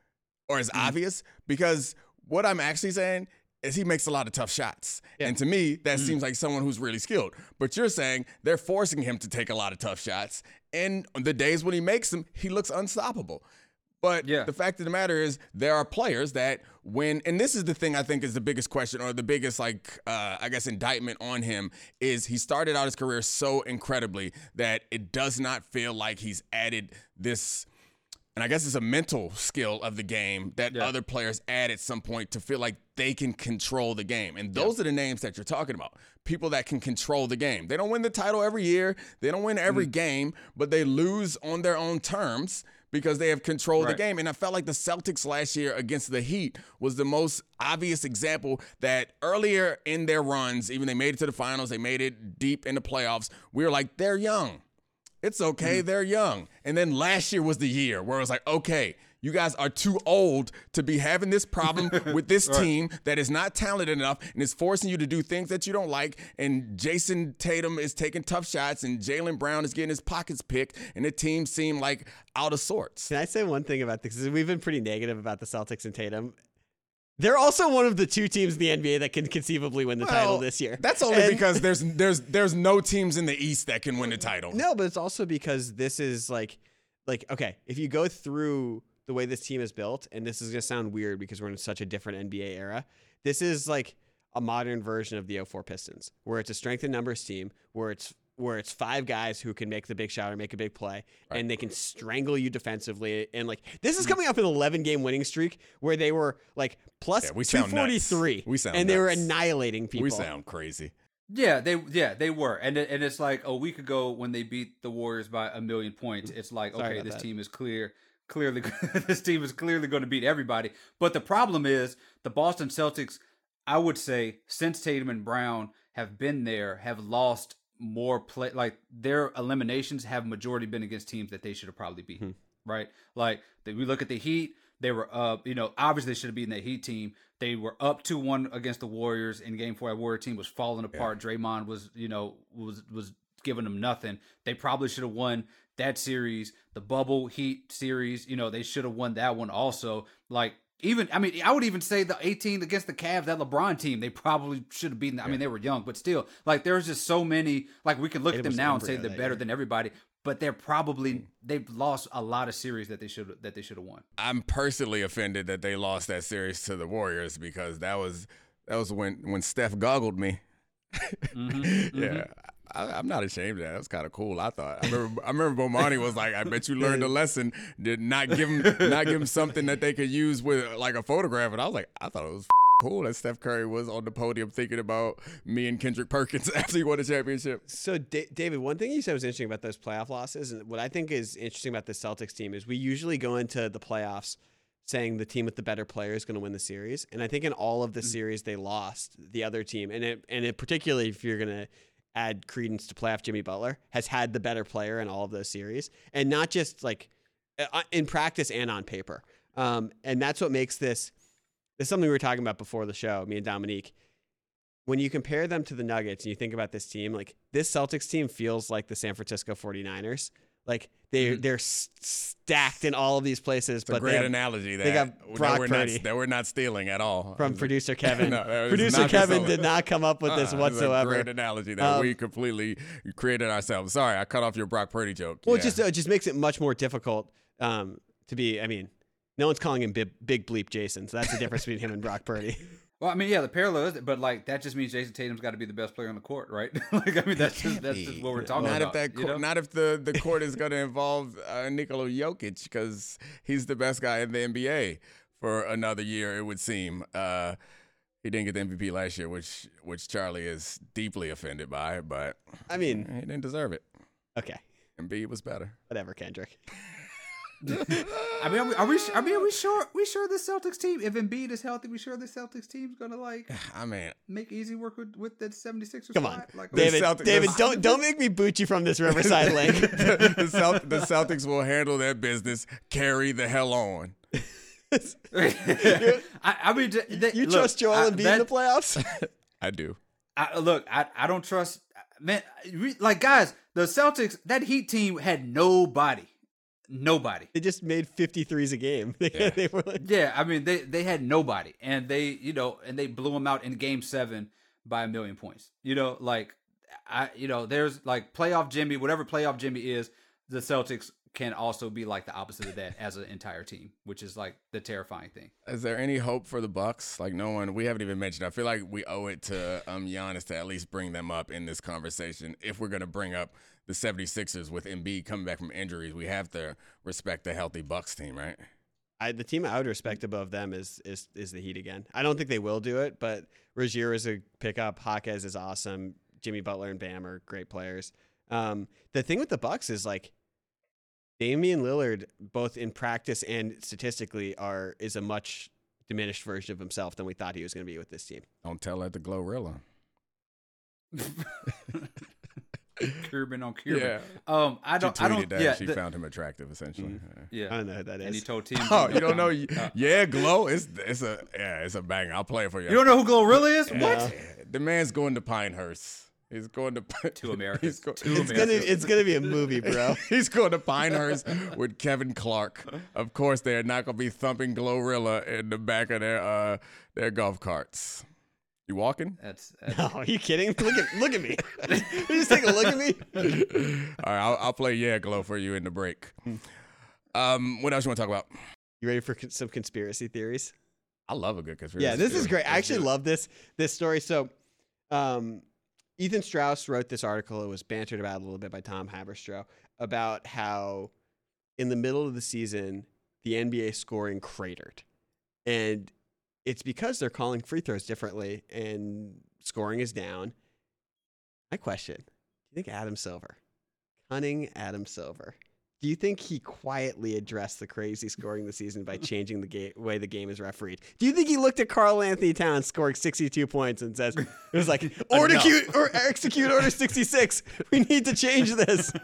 or as obvious, because what I'm actually saying is he makes a lot of tough shots. Yeah. And to me, that mm. seems like someone who's really skilled. But you're saying they're forcing him to take a lot of tough shots. And the days when he makes them, he looks unstoppable. But yeah. the fact of the matter is there are players that when, and this is the thing I think is the biggest question or the biggest, like, uh, I guess, indictment on him is he started out his career so incredibly that it does not feel like he's added this, and I guess it's a mental skill of the game that yeah. other players add at some point to feel like they can control the game. And those yeah. are the names that you're talking about. People that can control the game. They don't win the title every year. They don't win every mm. game, but they lose on their own terms because they have controlled right. the game. And I felt like the Celtics last year against the Heat was the most obvious example that earlier in their runs, even they made it to the finals, they made it deep in the playoffs, we were like, they're young. It's okay, mm-hmm. they're young. And then last year was the year where it was like, okay, you guys are too old to be having this problem with this right. team that is not talented enough and is forcing you to do things that you don't like. And Jason Tatum is taking tough shots and Jaylen Brown is getting his pockets picked and the team seemed like out of sorts. Can I say one thing about this? We've been pretty negative about the Celtics and Tatum. They're also one of the two teams in the N B A that can conceivably win the well, title this year. That's only and, because there's there's there's no teams in the East that can win the title. No, but it's also because this is like like okay, if you go through the way this team is built, and this is going to sound weird because we're in such a different N B A era, this is like a modern version of the oh four Pistons, where it's a strength in numbers team, where it's where it's five guys who can make the big shot or make a big play, right. and they can strangle you defensively. And like this is coming off an eleven game winning streak where they were like plus yeah, two forty-three, we sound and nuts. They were annihilating people. We sound crazy. Yeah, they yeah they were, and it, and it's like a week ago when they beat the Warriors by a million points. It's like Sorry okay, this that. team is clear. Clearly, this team is clearly going to beat everybody. But the problem is the Boston Celtics, I would say, since Tatum and Brown have been there, have lost more play. Like their eliminations have majority been against teams that they should have probably beaten, hmm. right? Like we look at the Heat, they were up. You know, obviously they should have beaten the Heat team. They were up two one against the Warriors in Game Four. That Warrior team was falling apart. Yeah. Draymond was, you know, was was giving them nothing. They probably should have won that series. The bubble Heat series, you know, they should have won that one also. Like, even, I mean, I would even say the eighteen against the Cavs, that LeBron team, they probably should have beaten. I mean, they were young, but still, like, there's just so many, like, we can look at them now and say they're better year. than everybody, but they're probably, they've lost a lot of series that they should that they should have won. I'm personally offended that they lost that series to the Warriors because that was, that was when, when Steph goggled me. mm-hmm, yeah. Mm-hmm. I, I'm not ashamed of that. That was kind of cool. I thought. I remember. I remember Bomani was like, "I bet you learned a lesson. Did not give him, not give him something that they could use with like a photograph." And I was like, I thought it was cool that Steph Curry was on the podium thinking about me and Kendrick Perkins after he won a championship. So, D- David, one thing you said was interesting about those playoff losses, and what I think is interesting about the Celtics team is we usually go into the playoffs saying the team with the better player is going to win the series, and I think in all of the series they lost, the other team, and it, and it particularly if you're going to add credence to playoff Jimmy Butler, has had the better player in all of those series, and not just like in practice and on paper. Um, and that's what makes this, this is something we were talking about before the show, me and Dominique. When you compare them to the Nuggets and you think about this team, like this Celtics team feels like the San Francisco forty-niners. Like they mm-hmm. they're stacked in all of these places. It's but a great they have, analogy that, they got Brock that, we're Purdy. Not, that we're not stealing at all from producer Kevin. no, producer Kevin did not come up with this uh, whatsoever. It's a great analogy that um, we completely created ourselves. Sorry, I cut off your Brock Purdy joke. Well, yeah. it just it just makes it much more difficult um, to be. I mean, no one's calling him big, big bleep Jason, so that's the difference between him and Brock Purdy. Well, I mean, yeah, the parallel is, but like that just means Jason Tatum's got to be the best player on the court, right? like, I mean, that's just that's just what we're talking not about. If that co- you know? Not if the, the court is going to involve uh, Nikola Jokic because he's the best guy in the N B A for another year. It would seem uh, he didn't get the M V P last year, which which Charlie is deeply offended by. But I mean, he didn't deserve it. Okay, Embiid was better. Whatever, Kendrick. I mean, are we, are we? I mean, are we sure? We sure the Celtics team, if Embiid is healthy, we sure the Celtics team's gonna like. I mean, make easy work with, with the seventy-sixers. Come on, like, David. Celtics, David, don't don't make me boot you from this Riverside link. the, the, Celt- the Celtics will handle their business. Carry the hell on. I, I mean, they, you look, trust Joel I, Embiid that, in the playoffs? I do. I, look, I I don't trust. Man, like guys, the Celtics, that Heat team had nobody. nobody. They just made fifty-threes a game. They, Yeah. they were like, Yeah, I mean they they had nobody, and they you know and they blew them out in Game Seven by a million points. You know, like I you know there's like playoff Jimmy, whatever playoff Jimmy is, the Celtics can also be like the opposite of that as an entire team, which is like the terrifying thing. Is there any hope for the Bucks? Like no one, we haven't even mentioned. I feel like we owe it to um, Giannis to at least bring them up in this conversation. If we're going to bring up the 76ers with Embiid coming back from injuries, we have to respect the healthy Bucks team, right? I, the team I would respect above them is is is the Heat again. I don't think they will do it, but Rozier is a pickup. Jaquez is awesome. Jimmy Butler and Bam are great players. Um, the thing with the Bucks is like Damian Lillard, both in practice and statistically, are is a much diminished version of himself than we thought he was going to be with this team. Don't tell that to Glorilla. Curbin on Curbin. Yeah. Um, I She don't. I tweeted don't. that Yeah. she the- found him attractive, essentially. Mhm. Yeah. yeah. I don't know who that And he is. told T M Z. Oh, you don't know? Uh, Yeah, Glow. It's it's a yeah, it's a bang. I'll play it for you. You don't know who Glorilla is? Yeah. What? The man's going to Pinehurst. He's going to To America. He's go- To It's America. gonna it's gonna be a movie, bro. He's going to Pinehurst with Kevin Clark. Of course, they're not going to be thumping Glorilla in the back of their uh their golf carts. You walking? That's, that's No, are you kidding? Look at look at me. You just take a look at me. All right, I'll, I'll play Yeah Glow for you in the break. Um, what else you want to talk about? You ready for con- some conspiracy theories? I love a good conspiracy. Yeah, this is theory. great. I Let's actually do it. love this this story. So, um, Ethan Strauss wrote this article. It was bantered about a little bit by Tom Haberstroh about how in the middle of the season the N B A scoring cratered, and it's because they're calling free throws differently and scoring is down. My question: do you think Adam Silver, cunning Adam Silver, do you think he quietly addressed the crazy scoring this season by changing the ga- way the game is refereed? Do you think he looked at Karl Anthony Towns scoring sixty-two points and says, it was like, order cute, or execute order sixty-six. We need to change this.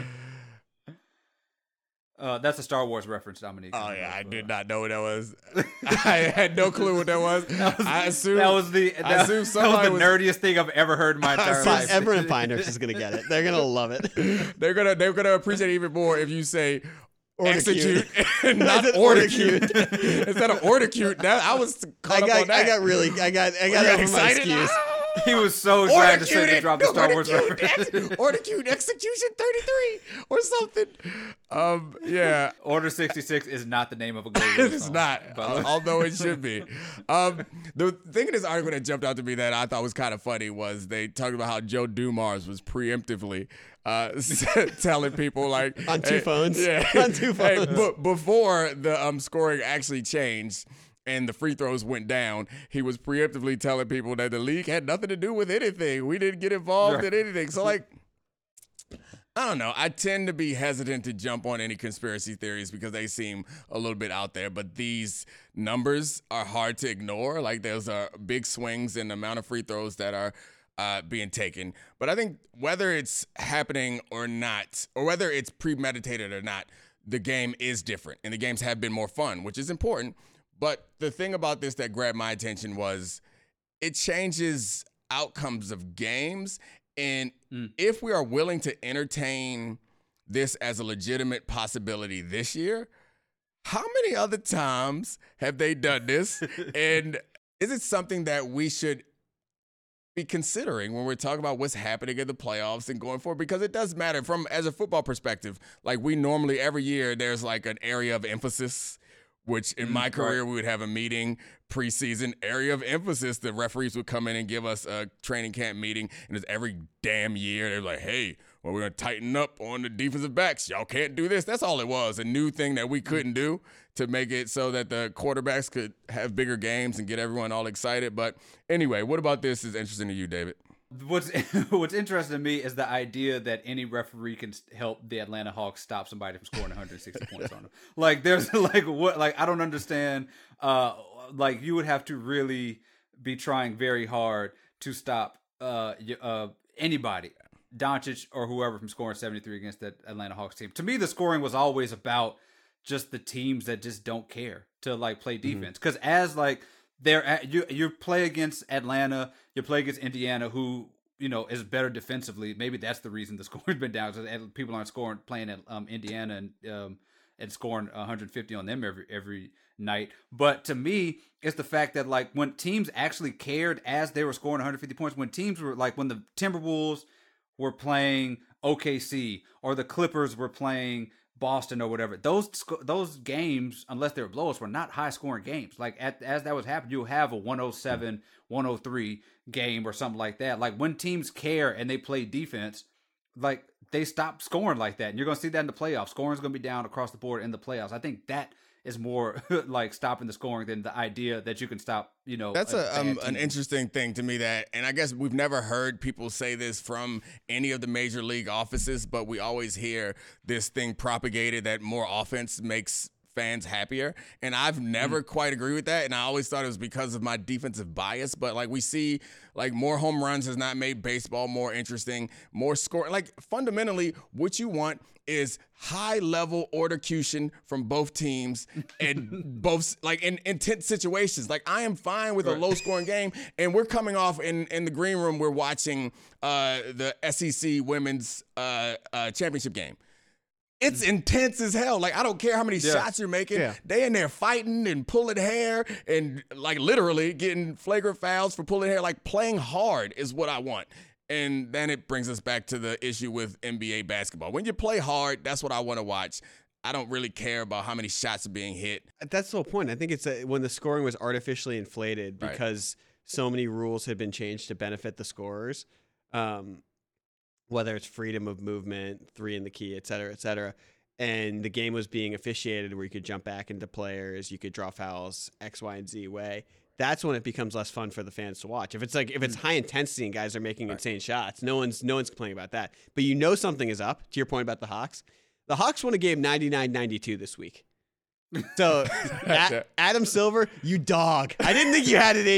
uh, that's a Star Wars reference, Dominique. Oh yeah, I did not know what that was. I had no clue what that was. That was, I assumed that was the I that, assumed that was somebody the was- nerdiest thing I've ever heard in my entire assumed life. Everyone in Pinehurst is going to get it. They're going to love it. they're gonna they're gonna appreciate it even more if you say Order execute cute. and I not said order order cute instead of order cute. That I was caught I up got, on that. I got really, I got, I You got got over my excited. excuse. He was so Order excited to say cute to it. drop the Star Order Wars cute. reference. Order cute execution thirty-three or something. Um, yeah. Order sixty-six is not the name of a Glorilla It is song, not, by the way. uh, although it should be. Um, the thing in this article that jumped out to me that I thought was kind of funny was they talked about how Joe Dumars was preemptively uh, telling people like On two hey, phones. yeah, On two hey, phones. but before the um, scoring actually changed and the free throws went down, he was preemptively telling people that the league had nothing to do with anything. We didn't get involved Right. in anything. So like. I don't know. I tend to be hesitant to jump on any conspiracy theories because they seem a little bit out there. But these numbers are hard to ignore. Like there's uh, big swings in the amount of free throws that are uh, being taken. But I think whether it's happening or not, or whether it's premeditated or not, the game is different. And the games have been more fun, which is important. But the thing about this that grabbed my attention was it changes outcomes of games. And Mm. if we are willing to entertain this as a legitimate possibility this year, how many other times have they done this? And is it something that we should be considering when we're talking about what's happening in the playoffs and going forward? Because it does matter from as a football perspective. Like we normally every year there's like an area of emphasis, which in my career we would have a meeting preseason area of emphasis. The referees would come in and give us a training camp meeting, and it's every damn year they're like, hey, well, we're gonna tighten up on the defensive backs. Y'all can't do this. That's all it was, a new thing that we couldn't do to make it so that the quarterbacks could have bigger games and get everyone all excited. But anyway, what about this is interesting to you, David? What's What's interesting to me is the idea that any referee can help the Atlanta Hawks stop somebody from scoring one hundred sixty points on them. Like, there's like what? Like, I don't understand. Uh, like, you would have to really be trying very hard to stop uh, y- uh anybody, Doncic or whoever, from scoring seventy-three against that Atlanta Hawks team. To me, the scoring was always about just the teams that just don't care to like play defense. Because as like they're at, you you play against Atlanta, you play against Indiana, who you know is better defensively. Maybe that's the reason the score's been down, because people aren't scoring playing at um, Indiana and um, and scoring one hundred fifty on them every every night. But to me, it's the fact that like when teams actually cared as they were scoring one hundred fifty points, when teams were like when the Timberwolves were playing O K C or the Clippers were playing Boston or whatever, those those games, unless they were blowouts, were not high scoring games. Like at, as that was happening, you'll have a one oh seven, one oh three game or something like that. Like when teams care and they play defense, like they stop scoring like that. And you're going to see that in the playoffs. Scoring's going to be down across the board in the playoffs. I think that is more like stopping the scoring than the idea that you can stop, you know. That's a, a um, bad an team. interesting thing to me that, and I guess we've never heard people say this from any of the major league offices, but we always hear this thing propagated that more offense makes fans happier. And I've never mm. quite agreed with that. And I always thought it was because of my defensive bias, but like we see like more home runs has not made baseball more interesting, more score. Like fundamentally what you want is high level ordercution from both teams and both like in intense situations. Like I am fine with right. a low scoring game, and we're coming off in, in the green room. We're watching uh, the S E C women's uh, uh, championship game. It's intense as hell. Like, I don't care how many yeah. shots you're making. Yeah. They in there fighting and pulling hair and, like, literally getting flagrant fouls for pulling hair. Like, playing hard is what I want. And then it brings us back to the issue with N B A basketball. When you play hard, that's what I want to watch. I don't really care about how many shots are being hit. That's the whole point. I think it's a, when the scoring was artificially inflated because right. so many rules had been changed to benefit the scorers. Um whether it's freedom of movement, three in the key, et cetera, et cetera. And the game was being officiated where you could jump back into players, you could draw fouls X, Y, and Z way. That's when it becomes less fun for the fans to watch. If it's like if it's high intensity and guys are making right. insane shots, no one's no one's complaining about that. But you know something is up, to your point about the Hawks. The Hawks won a game ninety-nine ninety-two this week. So, a- Adam Silver, you dog. I didn't think you had it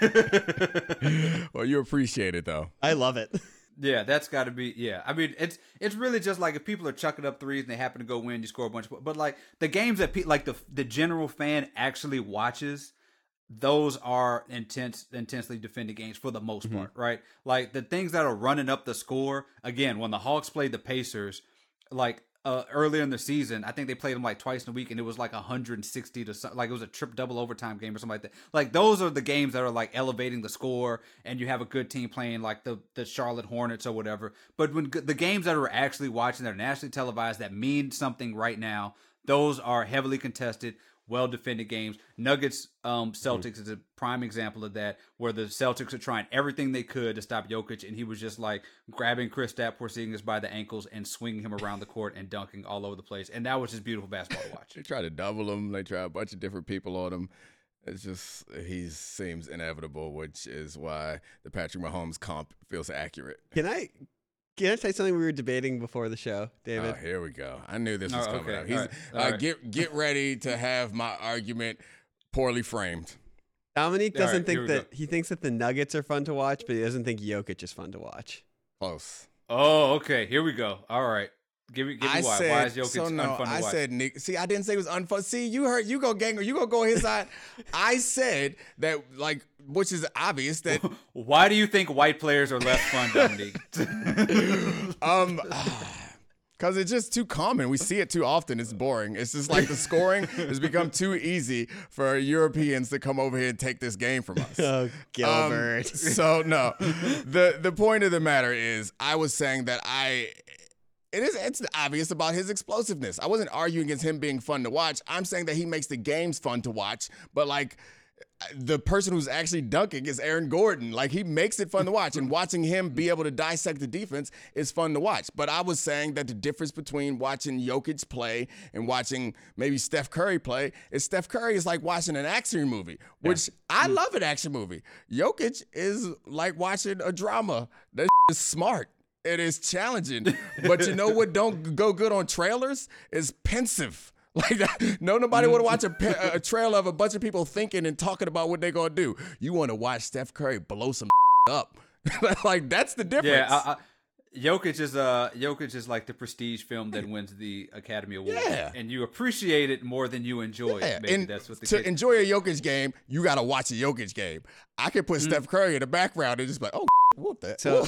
in you. Well, you appreciate it, though. I love it. Yeah, that's got to be. Yeah, I mean, it's it's really just like if people are chucking up threes and they happen to go win, you score a bunch. Of, but like the games that pe- like the the general fan actually watches, those are intense, intensely defended games for the most mm-hmm. part, right? Like the things that are running up the score. Again, when the Hawks played the Pacers, like. Uh, earlier in the season, I think they played them like twice in a week, and it was like one hundred sixty to something. Like it was a trip double overtime game or something like that. Like those are the games that are like elevating the score, and you have a good team playing like the the Charlotte Hornets or whatever. But when the games that we're actually watching that are nationally televised that mean something right now, those are heavily contested, well defended games. Nuggets, um, Celtics mm-hmm. is a prime example of that, where the Celtics are trying everything they could to stop Jokic, and he was just like grabbing Kristaps Porzingis by the ankles and swinging him around the court and dunking all over the place. And that was just beautiful basketball to watch. They try to double him. They try a bunch of different people on him. It's just he seems inevitable, which is why the Patrick Mahomes comp feels accurate. Can I? Can I tell you something we were debating before the show, David? Oh, here we go. I knew this was oh, coming okay. up. He's, right. uh, right. Get get ready to have my argument poorly framed. Dominique doesn't right, think that – he thinks that the Nuggets are fun to watch, but he doesn't think Jokic is fun to watch. Close. Oh, okay. Here we go. All right. Give me, give me I why. Said, why is Jokic so no, unfun to I watch? said Nick. See, I didn't say it was unfun. See, you heard. You go gang. You go go his side. I said that, like, which is obvious that. Why do you think white players are less fun, Dominique? um, because it's just too common. We see it too often. It's boring. It's just like the scoring has become too easy for Europeans to come over here and take this game from us. Oh, Gilbert. Um, so no, the the point of the matter is, I was saying that I. It is it's obvious about his explosiveness. I wasn't arguing against him being fun to watch. I'm saying that he makes the games fun to watch, but like the person who's actually dunking is Aaron Gordon. Like he makes it fun to watch, and watching him be able to dissect the defense is fun to watch. But I was saying that the difference between watching Jokic play and watching maybe Steph Curry play is Steph Curry is like watching an action movie, which yeah. I love an action movie. Jokic is like watching a drama. That is smart. It is challenging, but you know what don't go good on trailers is pensive. Like that. No, nobody want to watch a, a trailer of a bunch of people thinking and talking about what they're gonna do. You want to watch Steph Curry blow some up. Like that's the difference. Yeah, I, I, Jokic is uh Jokic is like the prestige film that wins the Academy Award. Yeah. And you appreciate it more than you enjoy Yeah, it. Maybe and that's what the to kid- enjoy a Jokic game, you got to watch a Jokic game. I can put Mm. Steph Curry in the background and just be like, oh, whoop that. So-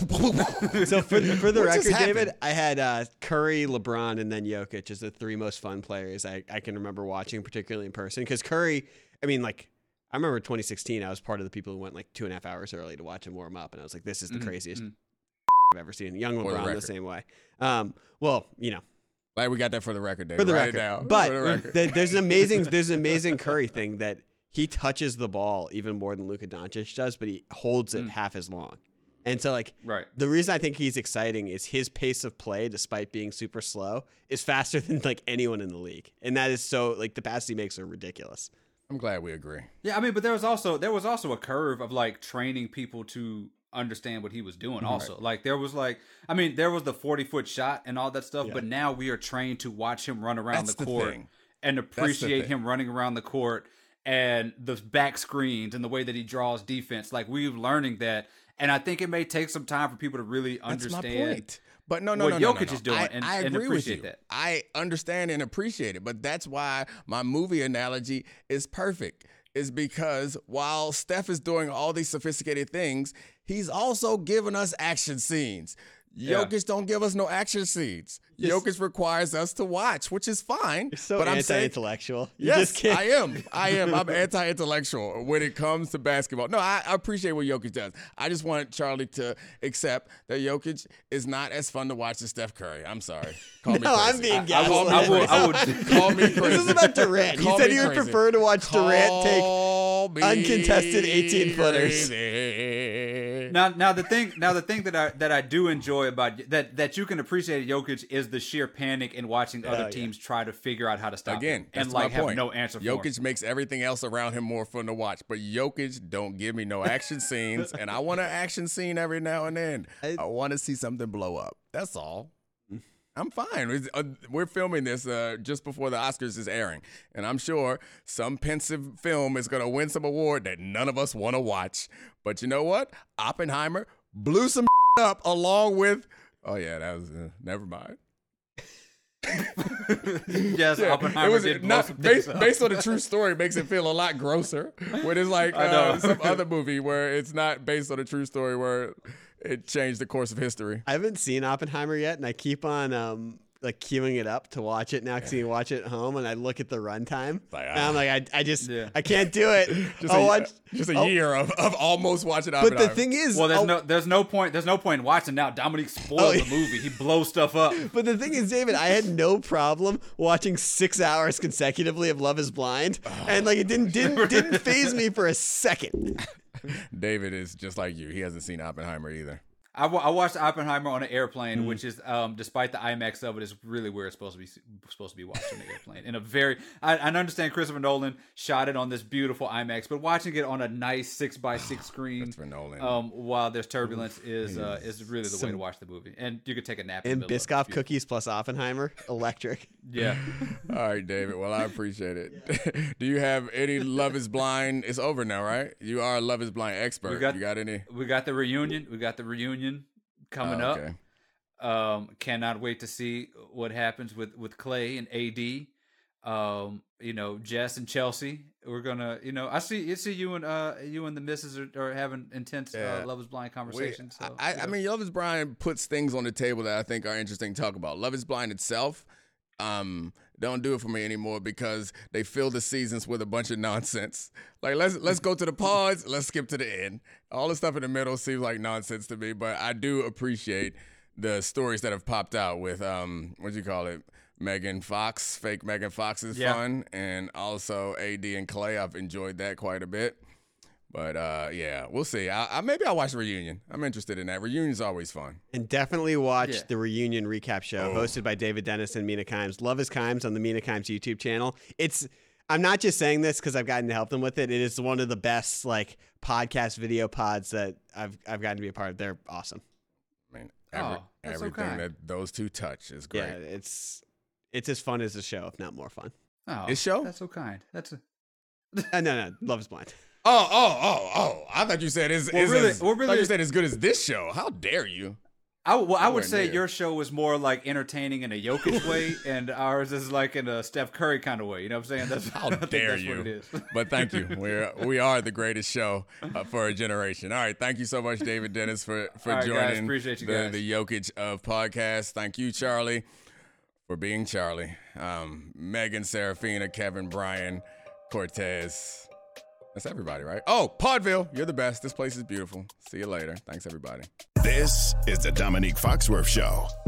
So for, for the What just Mm. record, David, happened? I had uh, Curry, LeBron, and then Jokic as the three most fun players I, I can remember watching, particularly in person. Because Curry, I mean, like, I remember twenty sixteen, I was part of the people who went like two and a half hours early to watch him warm up. And I was like, this is the Mhm, craziest mhm. I've ever seen. Young For the LeBron the, record. same way. Um, well, you know, Like, we got that for the record, David. for the Write record. it down. But for the record. th- there's an amazing, there's an amazing Curry thing that he touches the ball even more than Luka Doncic does, but he holds it Mm. half as long. And so, like, Right. the reason I think he's exciting is his pace of play, despite being super slow, is faster than like anyone in the league, and that is so like the passes he makes are ridiculous. I'm glad we agree. Yeah, I mean, but there was also there was also a curve of like training people to understand what he was doing. Also, like there was like, I mean, there was the forty foot shot and all that stuff. Yeah. But now we are trained to watch him run around That's the the court thing. and appreciate thing. him running around the court and the back screens and the way that he draws defense. Like we're learning that, and I think it may take some time for people to really That's understand. my point. But no, no, what no, no, no, Jokic no. is doing I, and- I and agree with appreciate you. that. I understand and appreciate it. But that's why my movie analogy is perfect. Is because while Steph is doing all these sophisticated things, he's also giving us action scenes. Yeah. Jokic don't give us no action scenes. Jokic requires us to watch, which is fine. You're so but I'm saying, anti-intellectual. You yes, just can't. I am. I am. I'm anti-intellectual when it comes to basketball. No, I, I appreciate what Jokic does. I just want Charlie to accept that Jokic is not as fun to watch as Steph Curry. I'm sorry. Call me No, crazy. I'm being I will. gaslit. I will. I will Call me crazy. This is about Durant. He Call said me he would crazy. prefer to watch Durant take. Call me uncontested eighteen footers. crazy. Now, now the thing, now the thing that I that I do enjoy about that that you can appreciate Jokic is the sheer panic in watching other yeah. teams try to figure out how to stop Again, him that's and my like have point. no answer for him. Jokic makes everything else around him more fun to watch, but Jokic don't give me no action scenes, and I want an action scene every now and then. I, I- want to see something blow up. That's all. I'm fine. It's, uh, we're filming this uh, just before the Oscars is airing, and I'm sure some pensive film is going to win some award that none of us want to watch. But you know what? Oppenheimer blew some up along with. Oh yeah, that was uh, never mind. Yes, Yeah, Oppenheimer it was did blow not, some based, things up. based on a true story makes it feel a lot grosser. When it's like I know. uh, some other movie where it's not based on a true story where it changed the course of history. I haven't seen Oppenheimer yet, and I keep on um like queuing it up to watch it now because you can watch it at home. And I look at the runtime, Like, and I'm ah. like, I, I just, Yeah. I can't do it. Just I'll a, watch. just a I'll- year of, of almost watching But Oppenheimer. the thing is, Well, there's I'll- no there's no point there's no point in watching now. Dominique spoiled Oh, the yeah. movie. He blows stuff up. But the thing is, David, I had no problem watching six hours consecutively of Love Is Blind, and like it didn't didn't didn't phase me for a second. David is just like you. He hasn't seen Oppenheimer either. I, wa- I watched Oppenheimer on an airplane, Mm. which is, um, despite the IMAX of it, is really where it's supposed to be supposed to be watched on the airplane. In a very, I, I understand Christopher Nolan shot it on this beautiful IMAX, but watching it on a nice six by six screen, Christopher Nolan. um, while there's turbulence, is uh, is really the way Some- to watch the movie. And you could take a nap. in And the middle of it. Biscoff It's beautiful. cookies plus Oppenheimer, electric. Yeah. All right, David. Well, I appreciate it. Do you have any Love Is Blind? It's over now, right? You are a Love Is Blind expert. We got- you got any? We got the reunion. We got the reunion coming Oh, up. okay. Um, cannot wait to see what happens with, with Clay and A D. Um, you know, Jess and Chelsea. We're gonna, you know, I see, I see you and uh, you and the missus are, are having intense Yeah. uh, Love Is Blind We- conversations. So, I, you I know. mean, Love Is Blind puts things on the table that I think are interesting to talk about. Love Is Blind itself, um, don't do it for me anymore because they fill the seasons with a bunch of nonsense. Like let's let's go to the pause, let's skip to the end. All the stuff in the middle seems like nonsense to me, but I do appreciate the stories that have popped out with um, what do you call it? Megan Fox, fake Megan Fox is Yeah. fun, and also A D and Clay. I've enjoyed that quite a bit. But uh, yeah, we'll see. I, I maybe I'll watch the reunion. I'm interested in that. Reunion's always fun. And definitely watch Yeah. the reunion recap show Oh. hosted by David Dennis and Mina Kimes. Love Is Kimes on the Mina Kimes YouTube channel. It's I'm not just saying this because I've gotten to help them with it. It is one of the best like podcast video pods that I've I've gotten to be a part of. They're awesome. I mean, every, Oh, that's so everything kind. that those two touch is great. Yeah, it's it's as fun as the show, if not more fun. oh, This show? That's so kind. That's a, Uh, no, no, Love Is Blind. Oh, oh, oh, oh! I thought you said it's, Well, it's really- as, well, I thought really- you said as good as this show. How dare you? I, well, I would Nowhere say near. your show is more like entertaining in a Jokic way, and ours is like in a Steph Curry kind of way. You know what I'm saying? That's, How I think dare that's you? What it is. But thank you. We're we are the greatest show uh, for a generation. All right, thank you so much, David Dennis, for for All right, guys. joining Appreciate you the guys. the Jokic of podcasts. Thank you, Charlie, for being Charlie. Um, Megan, Serafina, Kevin, Brian, Cortez. That's everybody, right? Oh, Podville, you're the best. This place is beautiful. See you later. Thanks, everybody. This is the Dominique Foxworth Show.